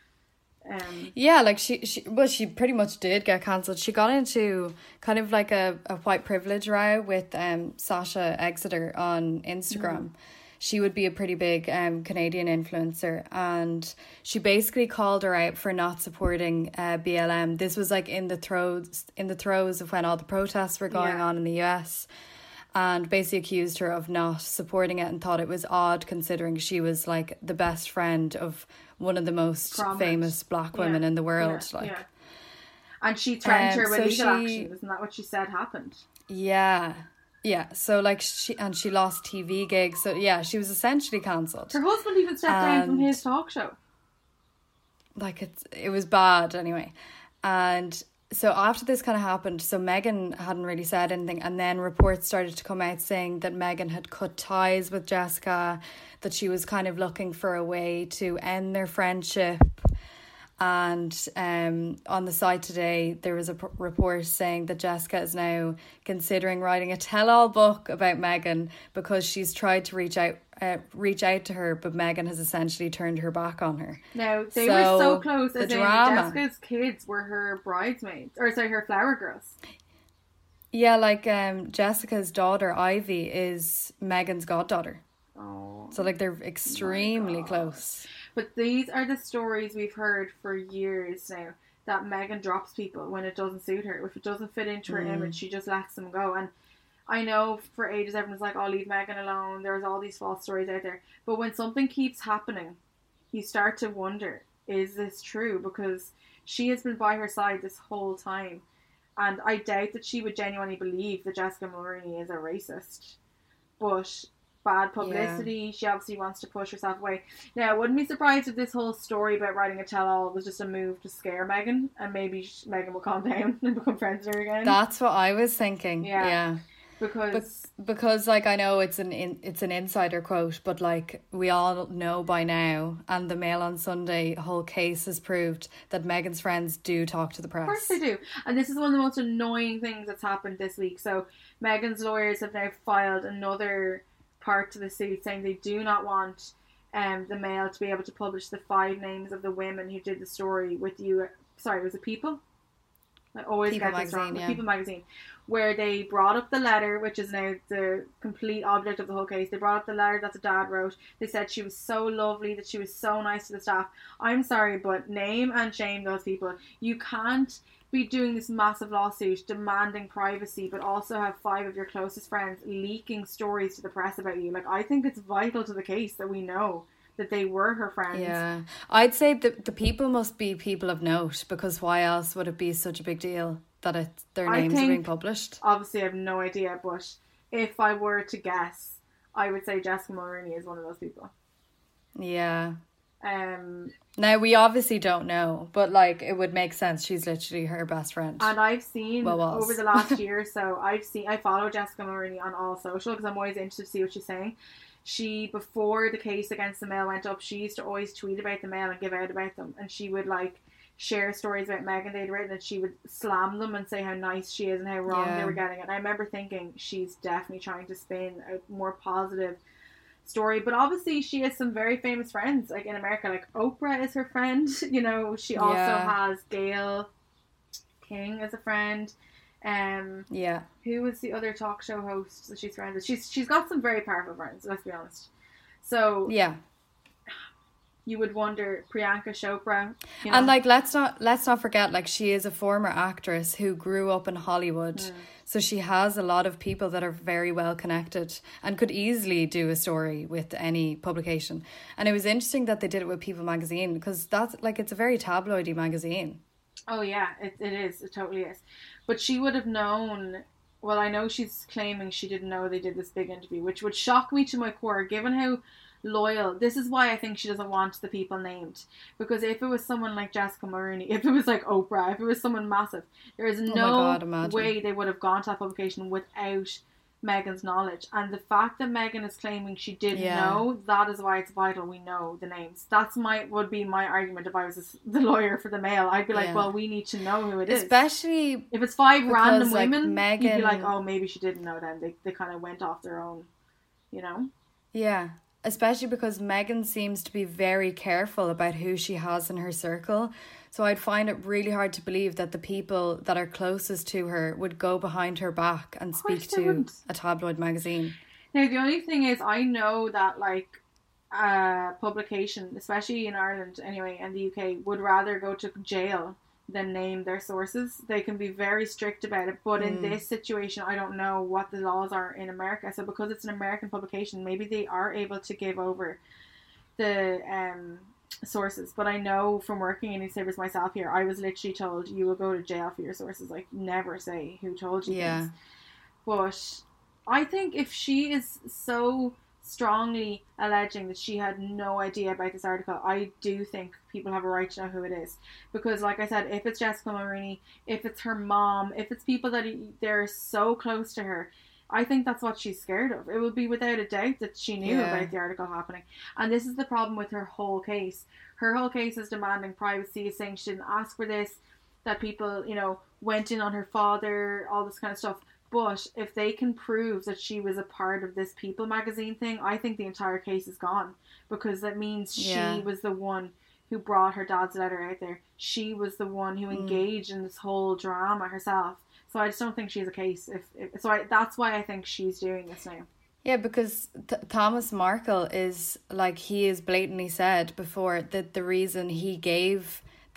Yeah, like she pretty much did get cancelled. She got into kind of like a white privilege row with Sasha Exeter on Instagram. She would be a pretty big Canadian influencer, and she basically called her out for not supporting BLM. This was like in the throes of when all the protests were going on in the US, and basically accused her of not supporting it and thought it was odd considering she was like the best friend of one of the most famous black women in the world. And she threatened her with legal action. Isn't that what she said happened? Yeah. Yeah, so like she lost TV gigs. So yeah, she was essentially cancelled. Her husband even stepped down from his talk show. Like it was bad anyway. And so after this kind of happened, so Meghan hadn't really said anything, and then reports started to come out saying that Meghan had cut ties with Jessica, that she was kind of looking for a way to end their friendship. And on the site today, there was a report saying that Jessica is now considering writing a tell-all book about Meghan because she's tried to reach out to her, but Meghan has essentially turned her back on her. Now, they were so close, as in Jessica's kids were her bridesmaids, or sorry, her flower girls. Yeah, like Jessica's daughter, Ivy, is Meghan's goddaughter. Oh. So, like, they're extremely close. But these are the stories we've heard for years now, that Meghan drops people when it doesn't suit her. If it doesn't fit into her image, she just lets them go. And I know for ages everyone's like, oh, leave Meghan alone. There's all these false stories out there. But when something keeps happening, you start to wonder, is this true? Because she has been by her side this whole time. And I doubt that she would genuinely believe that Jessica Mulroney is a racist. But bad publicity, she obviously wants to push herself away. Now, I wouldn't be surprised if this whole story about writing a tell-all was just a move to scare Meghan, and maybe Meghan will calm down and become friends with her again. That's what I was thinking. Yeah. Because like, I know it's an insider quote, but like, we all know by now, and the Mail on Sunday whole case has proved that Meghan's friends do talk to the press. Of course they do. And this is one of the most annoying things that's happened this week. So Meghan's lawyers have now filed another part to the suit saying they do not want the Mail to be able to publish the 5 names of the women who did the story with you. Sorry, was it People? I always People get this wrong. yeah. People magazine, where they brought up the letter, which is now the complete object of the whole case. They brought up the letter that the dad wrote. They said she was so lovely, that she was so nice to the staff. I'm sorry, but name and shame those people. You can't be doing this massive lawsuit demanding privacy, but also have 5 of your closest friends leaking stories to the press about you. Like, I think it's vital to the case that we know that they were her friends. Yeah. I'd say the people must be people of note, because why else would it be such a big deal that their names are being published? Obviously, I have no idea, but if I were to guess, I would say Jessica Mulroney is one of those people. Yeah. Now, we obviously don't know, but like, it would make sense. She's literally her best friend. And I've seen over the last year or so, I follow Jessica Mulroney on all social because I'm always interested to see what she's saying. She, before the case against the Mail went up, she used to always tweet about the Mail and give out about them. And she would like share stories about Meghan they'd written, and she would slam them and say how nice she is and how wrong they were getting it. And I remember thinking, she's definitely trying to spin a more positive story. But obviously she has some very famous friends, like in America, like Oprah is her friend. You know, she also has Gayle King as a friend. Who was the other talk show host that she's friends with? She's got some very powerful friends, let's be honest. So you would wonder, Priyanka Chopra, you know? And like, let's not forget, like, she is a former actress who grew up in Hollywood, so she has a lot of people that are very well connected and could easily do a story with any publication. And it was interesting that they did it with People magazine, because that's like, it's a very tabloidy magazine. Oh yeah, it is. It totally is. But she would have known. Well, I know she's claiming she didn't know they did this big interview, which would shock me to my core, given how loyal. This is why I think she doesn't want the people named. Because if it was someone like Jessica Mulroney, if it was like Oprah, if it was someone massive, there is no way they would have gone to that publication without Meghan's knowledge. And the fact that Meghan is claiming she didn't know, that is why it's vital we know the names. Would be my argument if I was the lawyer for the Mail. I'd be like, well, we need to know who it is. Especially if it's 5 random like, women, Meghan, you'd be like, oh, maybe she didn't know them. They kind of went off their own, you know? Yeah. Especially because Meghan seems to be very careful about who she has in her circle. So I'd find it really hard to believe that the people that are closest to her would go behind her back and speak to a tabloid magazine. Now, the only thing is, I know that like publication, especially in Ireland anyway, and the UK, would rather go to jail than name their sources. They can be very strict about it, but in this situation, I don't know what the laws are in America. So because it's an American publication, maybe they are able to give over the sources. But I know from working in newspapers myself here, I was literally told you will go to jail for your sources. Like, never say who told you things. But I think if she is so strongly alleging that she had no idea about this article, I do think people have a right to know who it is. Because like I said, if it's Jessica Mulroney, if it's her mom, if it's people that they're so close to her, I think that's what she's scared of. It would be without a doubt that she knew about the article happening. And this is the problem with her whole case. Her whole case is demanding privacy, saying she didn't ask for this, that people, you know, went in on her father, all this kind of stuff. But if they can prove that she was a part of this People magazine thing, I think the entire case is gone. Because that means she was the one who brought her dad's letter out there. She was the one who engaged in this whole drama herself. So I just don't think she's a case. That's why I think she's doing this now. Yeah, because Thomas Markle is, like, he has blatantly said before that the reason he gave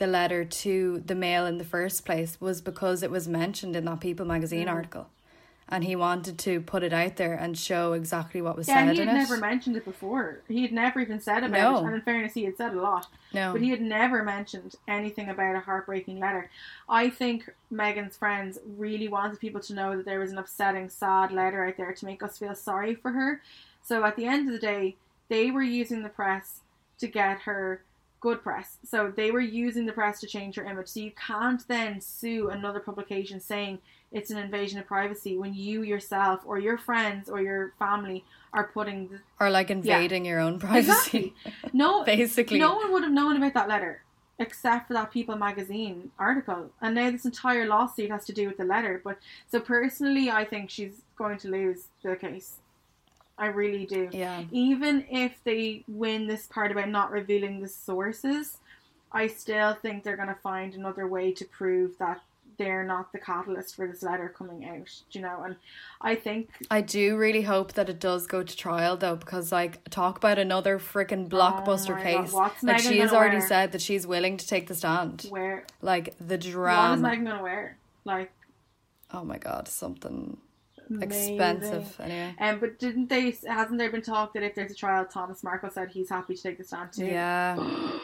the letter to the Mail in the first place was because it was mentioned in that People magazine article. And he wanted to put it out there and show exactly what was said in it. Yeah, he had never mentioned it before. He had never even said about it. And in fairness, he had said a lot. No. But he had never mentioned anything about a heartbreaking letter. I think Meghan's friends really wanted people to know that there was an upsetting, sad letter out there to make us feel sorry for her. So at the end of the day, they were using the press to get her good press. So they were using the press to change her image. So you can't then sue another publication saying it's an invasion of privacy when you yourself or your friends or your family are putting... Or like invading your own privacy. Exactly. No, basically. No one would have known about that letter except for that People magazine article. And now this entire lawsuit has to do with the letter. But so personally, I think she's going to lose the case. I really do. Yeah. Even if they win this part about not revealing the sources, I still think they're going to find another way to prove that they're not the catalyst for this letter coming out, you know. And I do really hope that it does go to trial though, because like, talk about another freaking blockbuster case. Like, she has already said that she's willing to take the stand. Where? Like, the drama. What is Meghan gonna wear? Like, oh my god, something amazing. Expensive anyway. But hasn't there been talk that if there's a trial, Thomas Markle said he's happy to take the stand too? Yeah.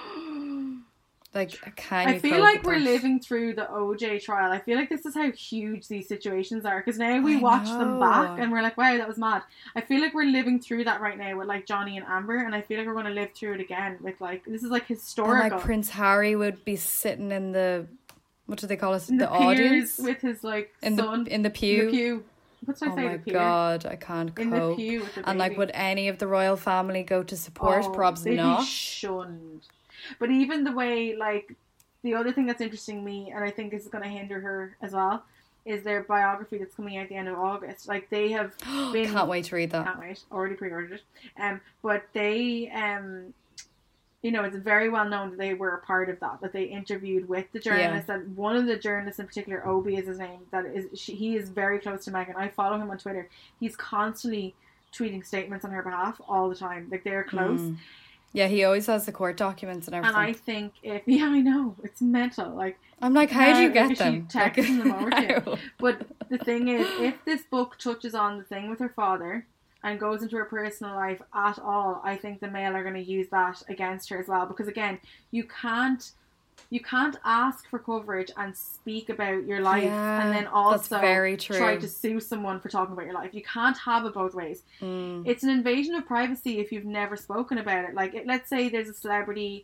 Like, I feel like we're living through the OJ trial. I feel like this is how huge these situations are, because now we watch them back and we're like, wow, that was mad. I feel like we're living through that right now with like Johnny and Amber, and I feel like we're going to live through it again with like, this is like historical. And like Prince Harry would be sitting in the, what do they call it? In the audience with his like son in the pew. In the pew. What did I say? Oh my god, I can't cope. In the pew with the baby. And like, would any of the royal family go to support? Probably not. Be shunned. But even the way, like, the other thing that's interesting me, and I think is going to hinder her as well, is their biography that's coming out at the end of August. Like, they have been... Can't wait to read that. Can't wait. Already pre-ordered it. But they, you know, it's very well known that they were a part of that they interviewed with the journalist. And one of the journalists in particular, Obi is his name, he is very close to Meghan. I follow him on Twitter. He's constantly tweeting statements on her behalf all the time. Like, they're close. Yeah, he always has the court documents and everything. And I think I know, it's mental. Like, I'm like, how do you get them? She texting them over to you. But the thing is, if this book touches on the thing with her father and goes into her personal life at all, I think the Mail are going to use that against her as well. Because again, you can't ask for coverage and speak about your life and then also try to sue someone for talking about your life. You can't have it both ways. It's an invasion of privacy if you've never spoken about it. Like, let's say there's a celebrity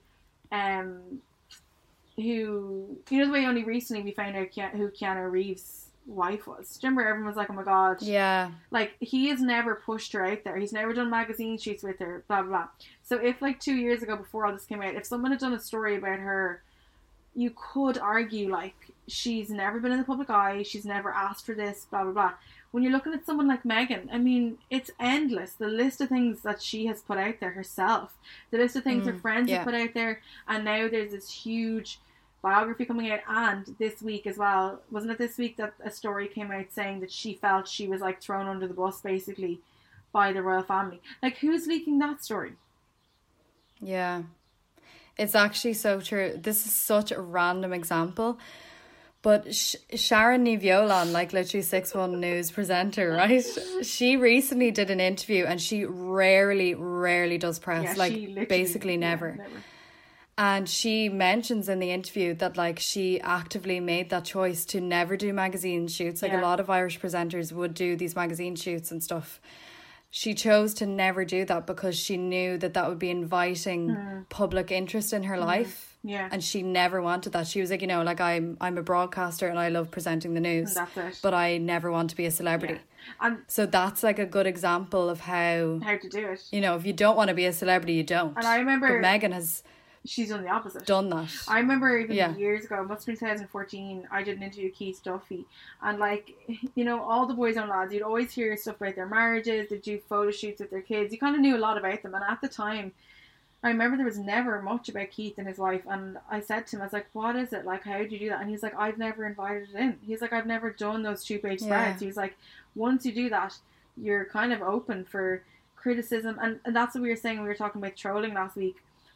who, you know, the way only recently we found out who Keanu Reeves' wife was. Do you remember everyone was like, oh my god. Yeah. Like, he has never pushed her out there. He's never done magazine shoots with her, blah, blah, blah. So if like 2 years ago before all this came out, if someone had done a story about her, you could argue, like, she's never been in the public eye, she's never asked for this, blah, blah, blah. When you're looking at someone like Meghan, I mean, it's endless. The list of things that she has put out there herself, the list of things her friends have put out there, and now there's this huge biography coming out. And this week as well, wasn't it this week that a story came out saying that she felt she was, like, thrown under the bus, basically, by the royal family? Like, who's leaking that story? Yeah. It's actually so true. This is such a random example, but Sharon Neviolan, like literally 6-1 News presenter, right? She recently did an interview, and she rarely does press, like basically never. And she mentions in the interview that like she actively made that choice to never do magazine shoots. Like a lot of Irish presenters would do these magazine shoots and stuff. She chose to never do that because she knew that would be inviting public interest in her life. Yeah. And she never wanted that. She was like, you know, like, I'm a broadcaster and I love presenting the news. And that's it. But I never want to be a celebrity. Yeah. And so that's like a good example of how to do it. You know, if you don't want to be a celebrity, you don't. And I remember... But Meghan has... She's done the opposite. Done that. I remember even years ago, it must have been 2014, I did an interview with Keith Duffy. And like, you know, all the boys and lads, you'd always hear stuff about their marriages, they'd do photo shoots with their kids. You kind of knew a lot about them. And at the time, I remember there was never much about Keith and his wife. And I said to him, I was like, what is it? Like, how do you do that? And he's like, I've never invited it in. He's like, I've never done those 2-page spreads. He was like, once you do that, you're kind of open for criticism. And that's what we were saying when we were talking about trolling last week.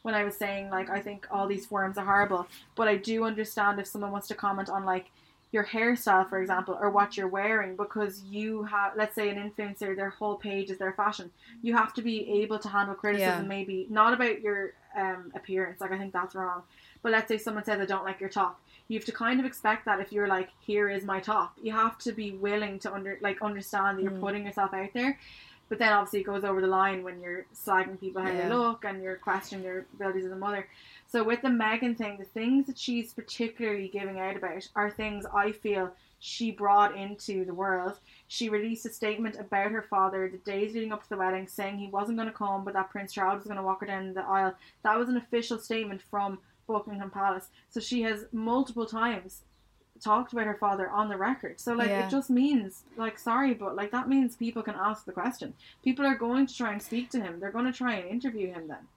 when I was saying, like, I think all these forums are horrible, but I do understand if someone wants to comment on, like, your hairstyle, for example, or what you're wearing, because you have, let's say, an influencer, their whole page is their fashion. You have to be able to handle criticism, maybe not about your appearance, like, I think that's wrong, but let's say someone says, I don't like your top. You have to kind of expect that if you're like, here is my top. You have to be willing to understand that you're putting yourself out there. But then obviously it goes over the line when you're slagging people how they look and you're questioning their abilities as a mother. So with the Meghan thing, the things that she's particularly giving out about are things I feel she brought into the world. She released a statement about her father the days leading up to the wedding, saying he wasn't going to come, but that Prince Charles was going to walk her down the aisle. That was an official statement from Buckingham Palace. So she has multiple times talked about her father on the record. So like it just means, like, sorry, but like that means people can ask the question. People are going to try and speak to him. They're going to try and interview him then.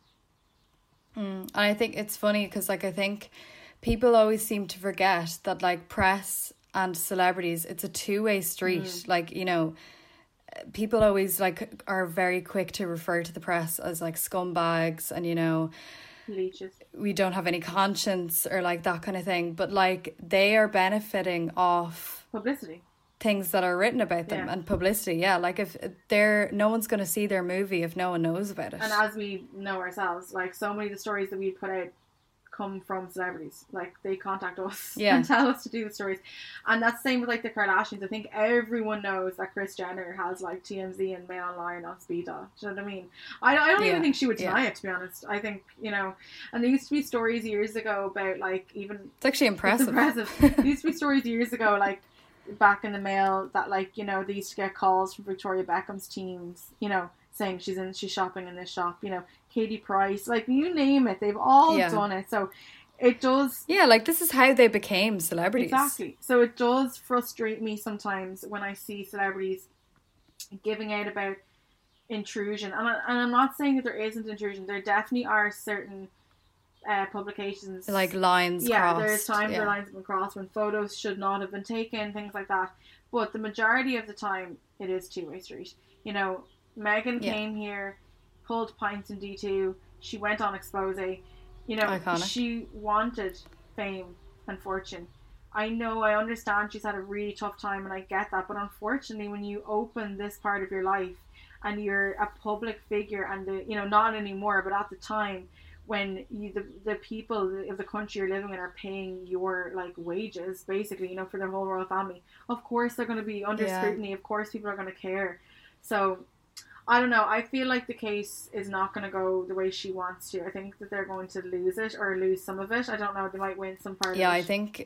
And I think it's funny because, like, I think people always seem to forget that, like, press and celebrities, it's a two-way street. Like, you know, people always, like, are very quick to refer to the press as, like, scumbags and, you know, leeches. We don't have any conscience or, like, that kind of thing. But, like, they are benefiting off publicity. Things that are written about them and publicity. Like, if no one's going to see their movie if no one knows about it. And as we know ourselves, like, so many of the stories that we put out come from celebrities. Like, they contact us and tell us to do the stories. And that's the same with, like, the Kardashians. I think everyone knows that Kris Jenner has, like, TMZ and Mail Online on speed dial. Do you know what I mean? I don't even think she would deny it, to be honest. I think, you know, and there used to be stories years ago about, like, even... It's actually impressive. There used to be stories years ago, like, back in the Mail, that, like, you know, they used to get calls from Victoria Beckham's teams, you know, saying she's shopping in this shop, you know, Katie Price, like, you name it, they've all done it. So it does, like, this is how they became celebrities. Exactly. So it does frustrate me sometimes when I see celebrities giving out about intrusion, and I'm not saying that there isn't intrusion. There definitely are certain publications, like, lines crossed. There's times where lines have been crossed when photos should not have been taken, things like that, but the majority of the time it is two-way street. You know, Meghan came here, pulled pints in D2, she went on expose, you know, iconic. She wanted fame and fortune. I understand she's had a really tough time, and I get that, but unfortunately when you open this part of your life and you're a public figure, and you know, not anymore, but at the time when the people of the country you're living in are paying your, like, wages, basically, you know, for their whole royal family, of course they're going to be under scrutiny. Of course people are going to care. So I don't know, I feel like the case is not going to go the way she wants to. I think that they're going to lose it, or lose some of it. I don't know, they might win some part of it. I think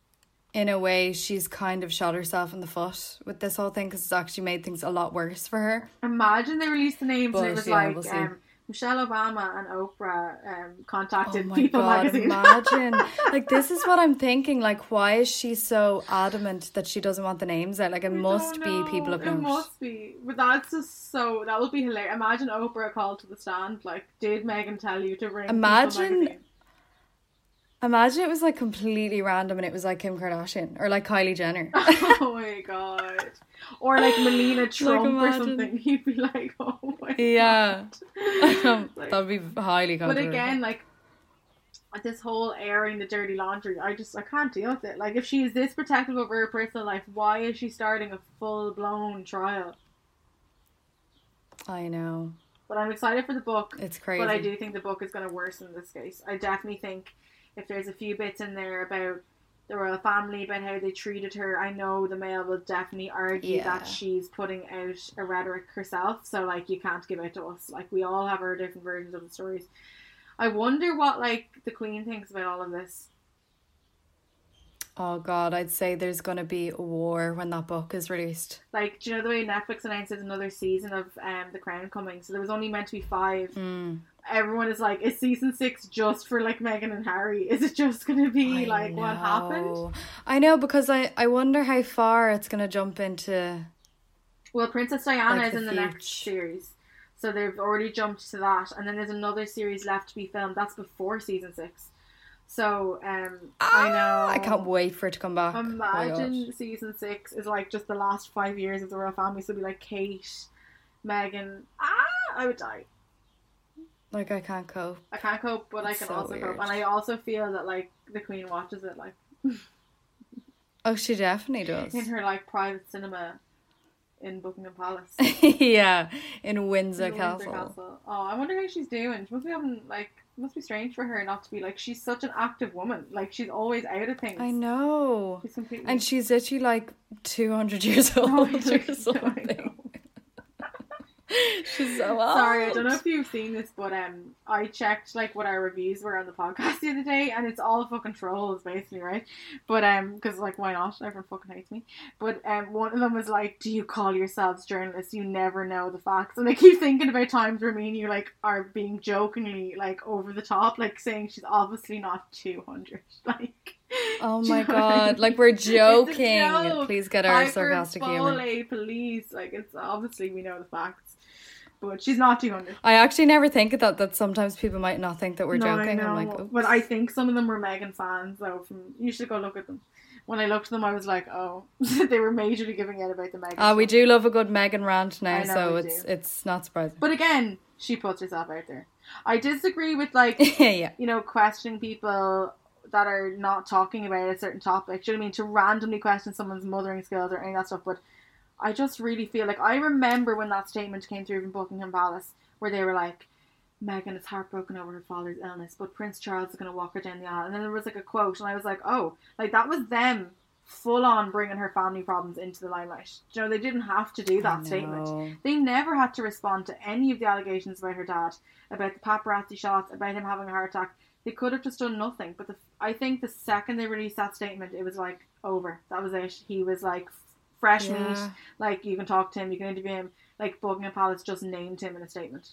in a way she's kind of shot herself in the foot with this whole thing, because it's actually made things a lot worse for her. Imagine they released the names and it was like Michelle Obama and Oprah contacted People magazine. Imagine. Like, this is what I'm thinking. Like, why is she so adamant that she doesn't want the names out? Like, it must be people of note. It must be. But that's just so... That would be hilarious. Imagine Oprah called to the stand. Like, did Meghan tell you to bring People magazine? Imagine it was, like, completely random and it was, like, Kim Kardashian or, like, Kylie Jenner. Oh my god. Or, like, Melania Trump or something. You'd be like, oh my god. Like, that would be highly controversial. But again, like, this whole airing the dirty laundry, I can't deal with it. Like, if she is this protective over her personal life, why is she starting a full-blown trial? I know. But I'm excited for the book. It's crazy. But I do think the book is going to worsen this case. I definitely think if there's a few bits in there about the royal family, about how they treated her, I know the Mail will definitely argue that she's putting out a rhetoric herself. So, like, you can't give it to us. Like, we all have our different versions of the stories. I wonder what, like, the Queen thinks about all of this. Oh God, I'd say there's going to be a war when that book is released. Like, do you know the way Netflix announced there's another season of The Crown coming? So there was only meant to be 5. Everyone is like, is season 6 just for, like, Meghan and Harry? Is it just going to be what happened? I know, because I wonder how far it's going to jump into. Well, Princess Diana is in the next series, so they've already jumped to that, and then there's another series left to be filmed. That's before season 6. So I know, I can't wait for it to come back. Imagine season 6 is like just the last 5 years of the royal family. So it'll be like Kate, Meghan. I would die. Like, I can't cope. I can't cope, but It's I can so also weird. cope. And I also feel that, like, the Queen watches it, like, Oh, she definitely does. in her, like, private cinema in Buckingham Palace. Yeah, in Windsor In the Castle. Windsor Castle. Oh, I wonder how she's doing. She must be having, like, it must be strange for her not to be, like, she's such an active woman. Like, she's always out of things. I know. She's completely... And she's literally like 200 years old or something. She's so old. Sorry, I don't know if you've seen this, but I checked like what our reviews were on the podcast the other day, and it's all fucking trolls basically, right? But because like why not? Everyone fucking hates me. But one of them was like, "Do you call yourselves journalists? You never know the facts." And I keep thinking about times where me and you like are being jokingly like over the top, like saying she's obviously not 200, like. Oh Do you my know what I god, mean? like we're It's a joking. joke. Please get our sarcastic humor. Hyperbole, please. Like, it's obviously we know the facts. But she's not 200. I actually never think of that sometimes people might not think that we're joking. I know. I'm like, oops. But I think some of them were Meghan fans, though. You should go look at them. When I looked at them, I was like, oh, they were majorly giving out about the Meghan. We do love a good Meghan rant now, I know so we it's not surprising. But again, she puts herself out there. I disagree with, like, Yeah. you know, questioning people that are not talking about a certain topic. Do you know what I mean? To randomly question someone's mothering skills or any of that stuff. But I just really feel like, I remember when that statement came through from Buckingham Palace, where they were like, Meghan is heartbroken over her father's illness, but Prince Charles is going to walk her down the aisle. And then there was like a quote, and I was like, oh, like that was them full on bringing her family problems into the limelight. You know, they didn't have to do that statement. They never had to respond to any of the allegations about her dad, about the paparazzi shots, about him having a heart attack. They could have just done nothing. But I think the second they released that statement, it was like over. That was it. He was like fresh meat. Like, you can talk to him, you can interview him. Like, Buckingham Palace just named him in a statement.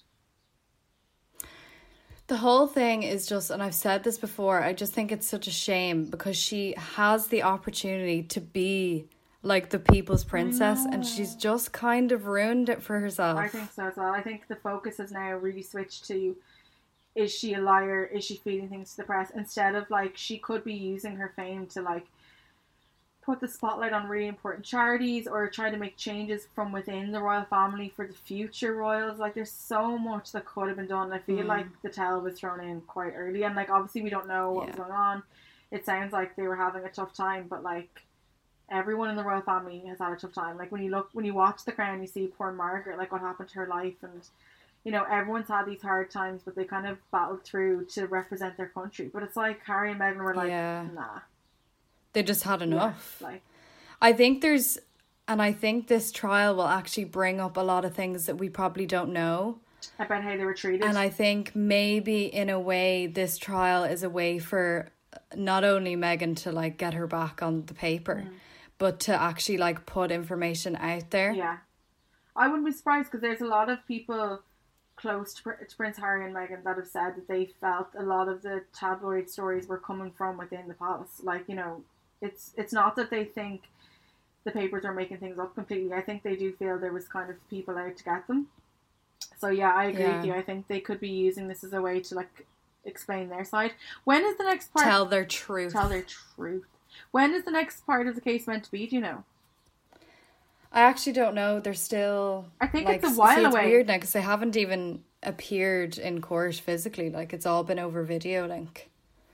The whole thing is just, and I've said this before, I just think it's such a shame because she has the opportunity to be like the people's princess and she's just kind of ruined it for herself. I think so as well. I think the focus has now really switched to, is she a liar? Is she feeding things to the press? Instead of, like, she could be using her fame to, like, put the spotlight on really important charities or try to make changes from within the royal family for the future royals. Like, there's so much that could have been done. I feel like the towel was thrown in quite early, and like obviously we don't know what was going on. It sounds like they were having a tough time, but like everyone in the royal family has had a tough time. Like, when you watch The Crown, you see poor Margaret, like what happened to her life, and you know, everyone's had these hard times, but they kind of battled through to represent their country. But it's like Harry and Meghan were like, nah. They just had enough. Yeah, like, I think this trial will actually bring up a lot of things that we probably don't know. About how they were treated. And I think maybe in a way this trial is a way for not only Meghan to like get her back on the paper, but to actually like put information out there. Yeah. I wouldn't be surprised because there's a lot of people close to Prince Harry and Meghan that have said that they felt a lot of the tabloid stories were coming from within the palace. Like, you know, it's not that they think the papers are making things up completely. I think they do feel there was kind of people out to get them. So yeah, I agree with you. I think they could be using this as a way to like explain their side. When is the next part? Tell their truth. When is the next part of the case meant to be? Do you know? I actually don't know. They're still. I think like, it's a while it's away. Weird now because they haven't even appeared in court physically. Like, it's all been over video link.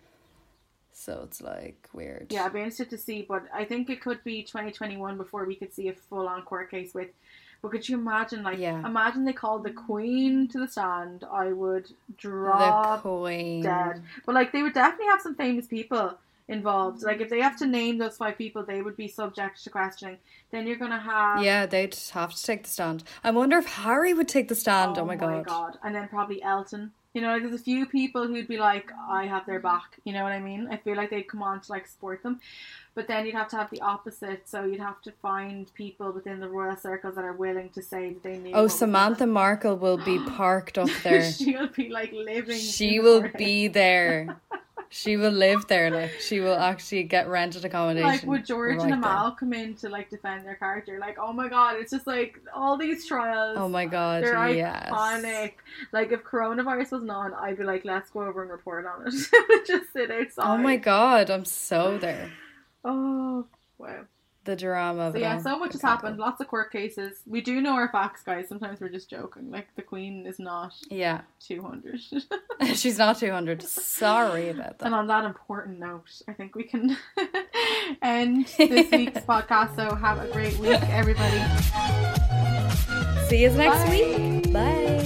So it's like weird. Yeah, I'd be interested to see, but I think it could be 2021 before we could see a full-on court case with. But could you imagine, like, imagine they called the Queen to the stand? I would drop the Queen dead. But like, they would definitely have some famous people involved. Like, if they have to name those 5 people, they would be subject to questioning. Then you're gonna have they'd have to take the stand. I wonder if Harry would take the stand. Oh my god. And then probably Elton. You know, like, there's a few people who'd be like, I have their back. You know what I mean? I feel like they'd come on to like support them. But then you'd have to have the opposite. So you'd have to find people within the royal circles that are willing to say that they knew. Oh, Samantha Markle will be parked up there. She'll be like living. She will be there. She will live there. Like, she will actually get rented accommodation. Like, would George and Amal come in to like defend their character? Like, oh my god, it's just like all these trials. Oh my god, they're yes. iconic. Like, if coronavirus wasn't on, I'd be like, let's go over and report on it. Just sit outside. Oh my god, I'm so there. Oh wow. the drama. So yeah, so much has happened. Lots of court cases. We do know our facts, guys. Sometimes we're just joking. Like, the Queen is not 200. She's not 200. Sorry about that. And on that important note, I think we can end this week's podcast. So have a great week, everybody. See you next week. Bye.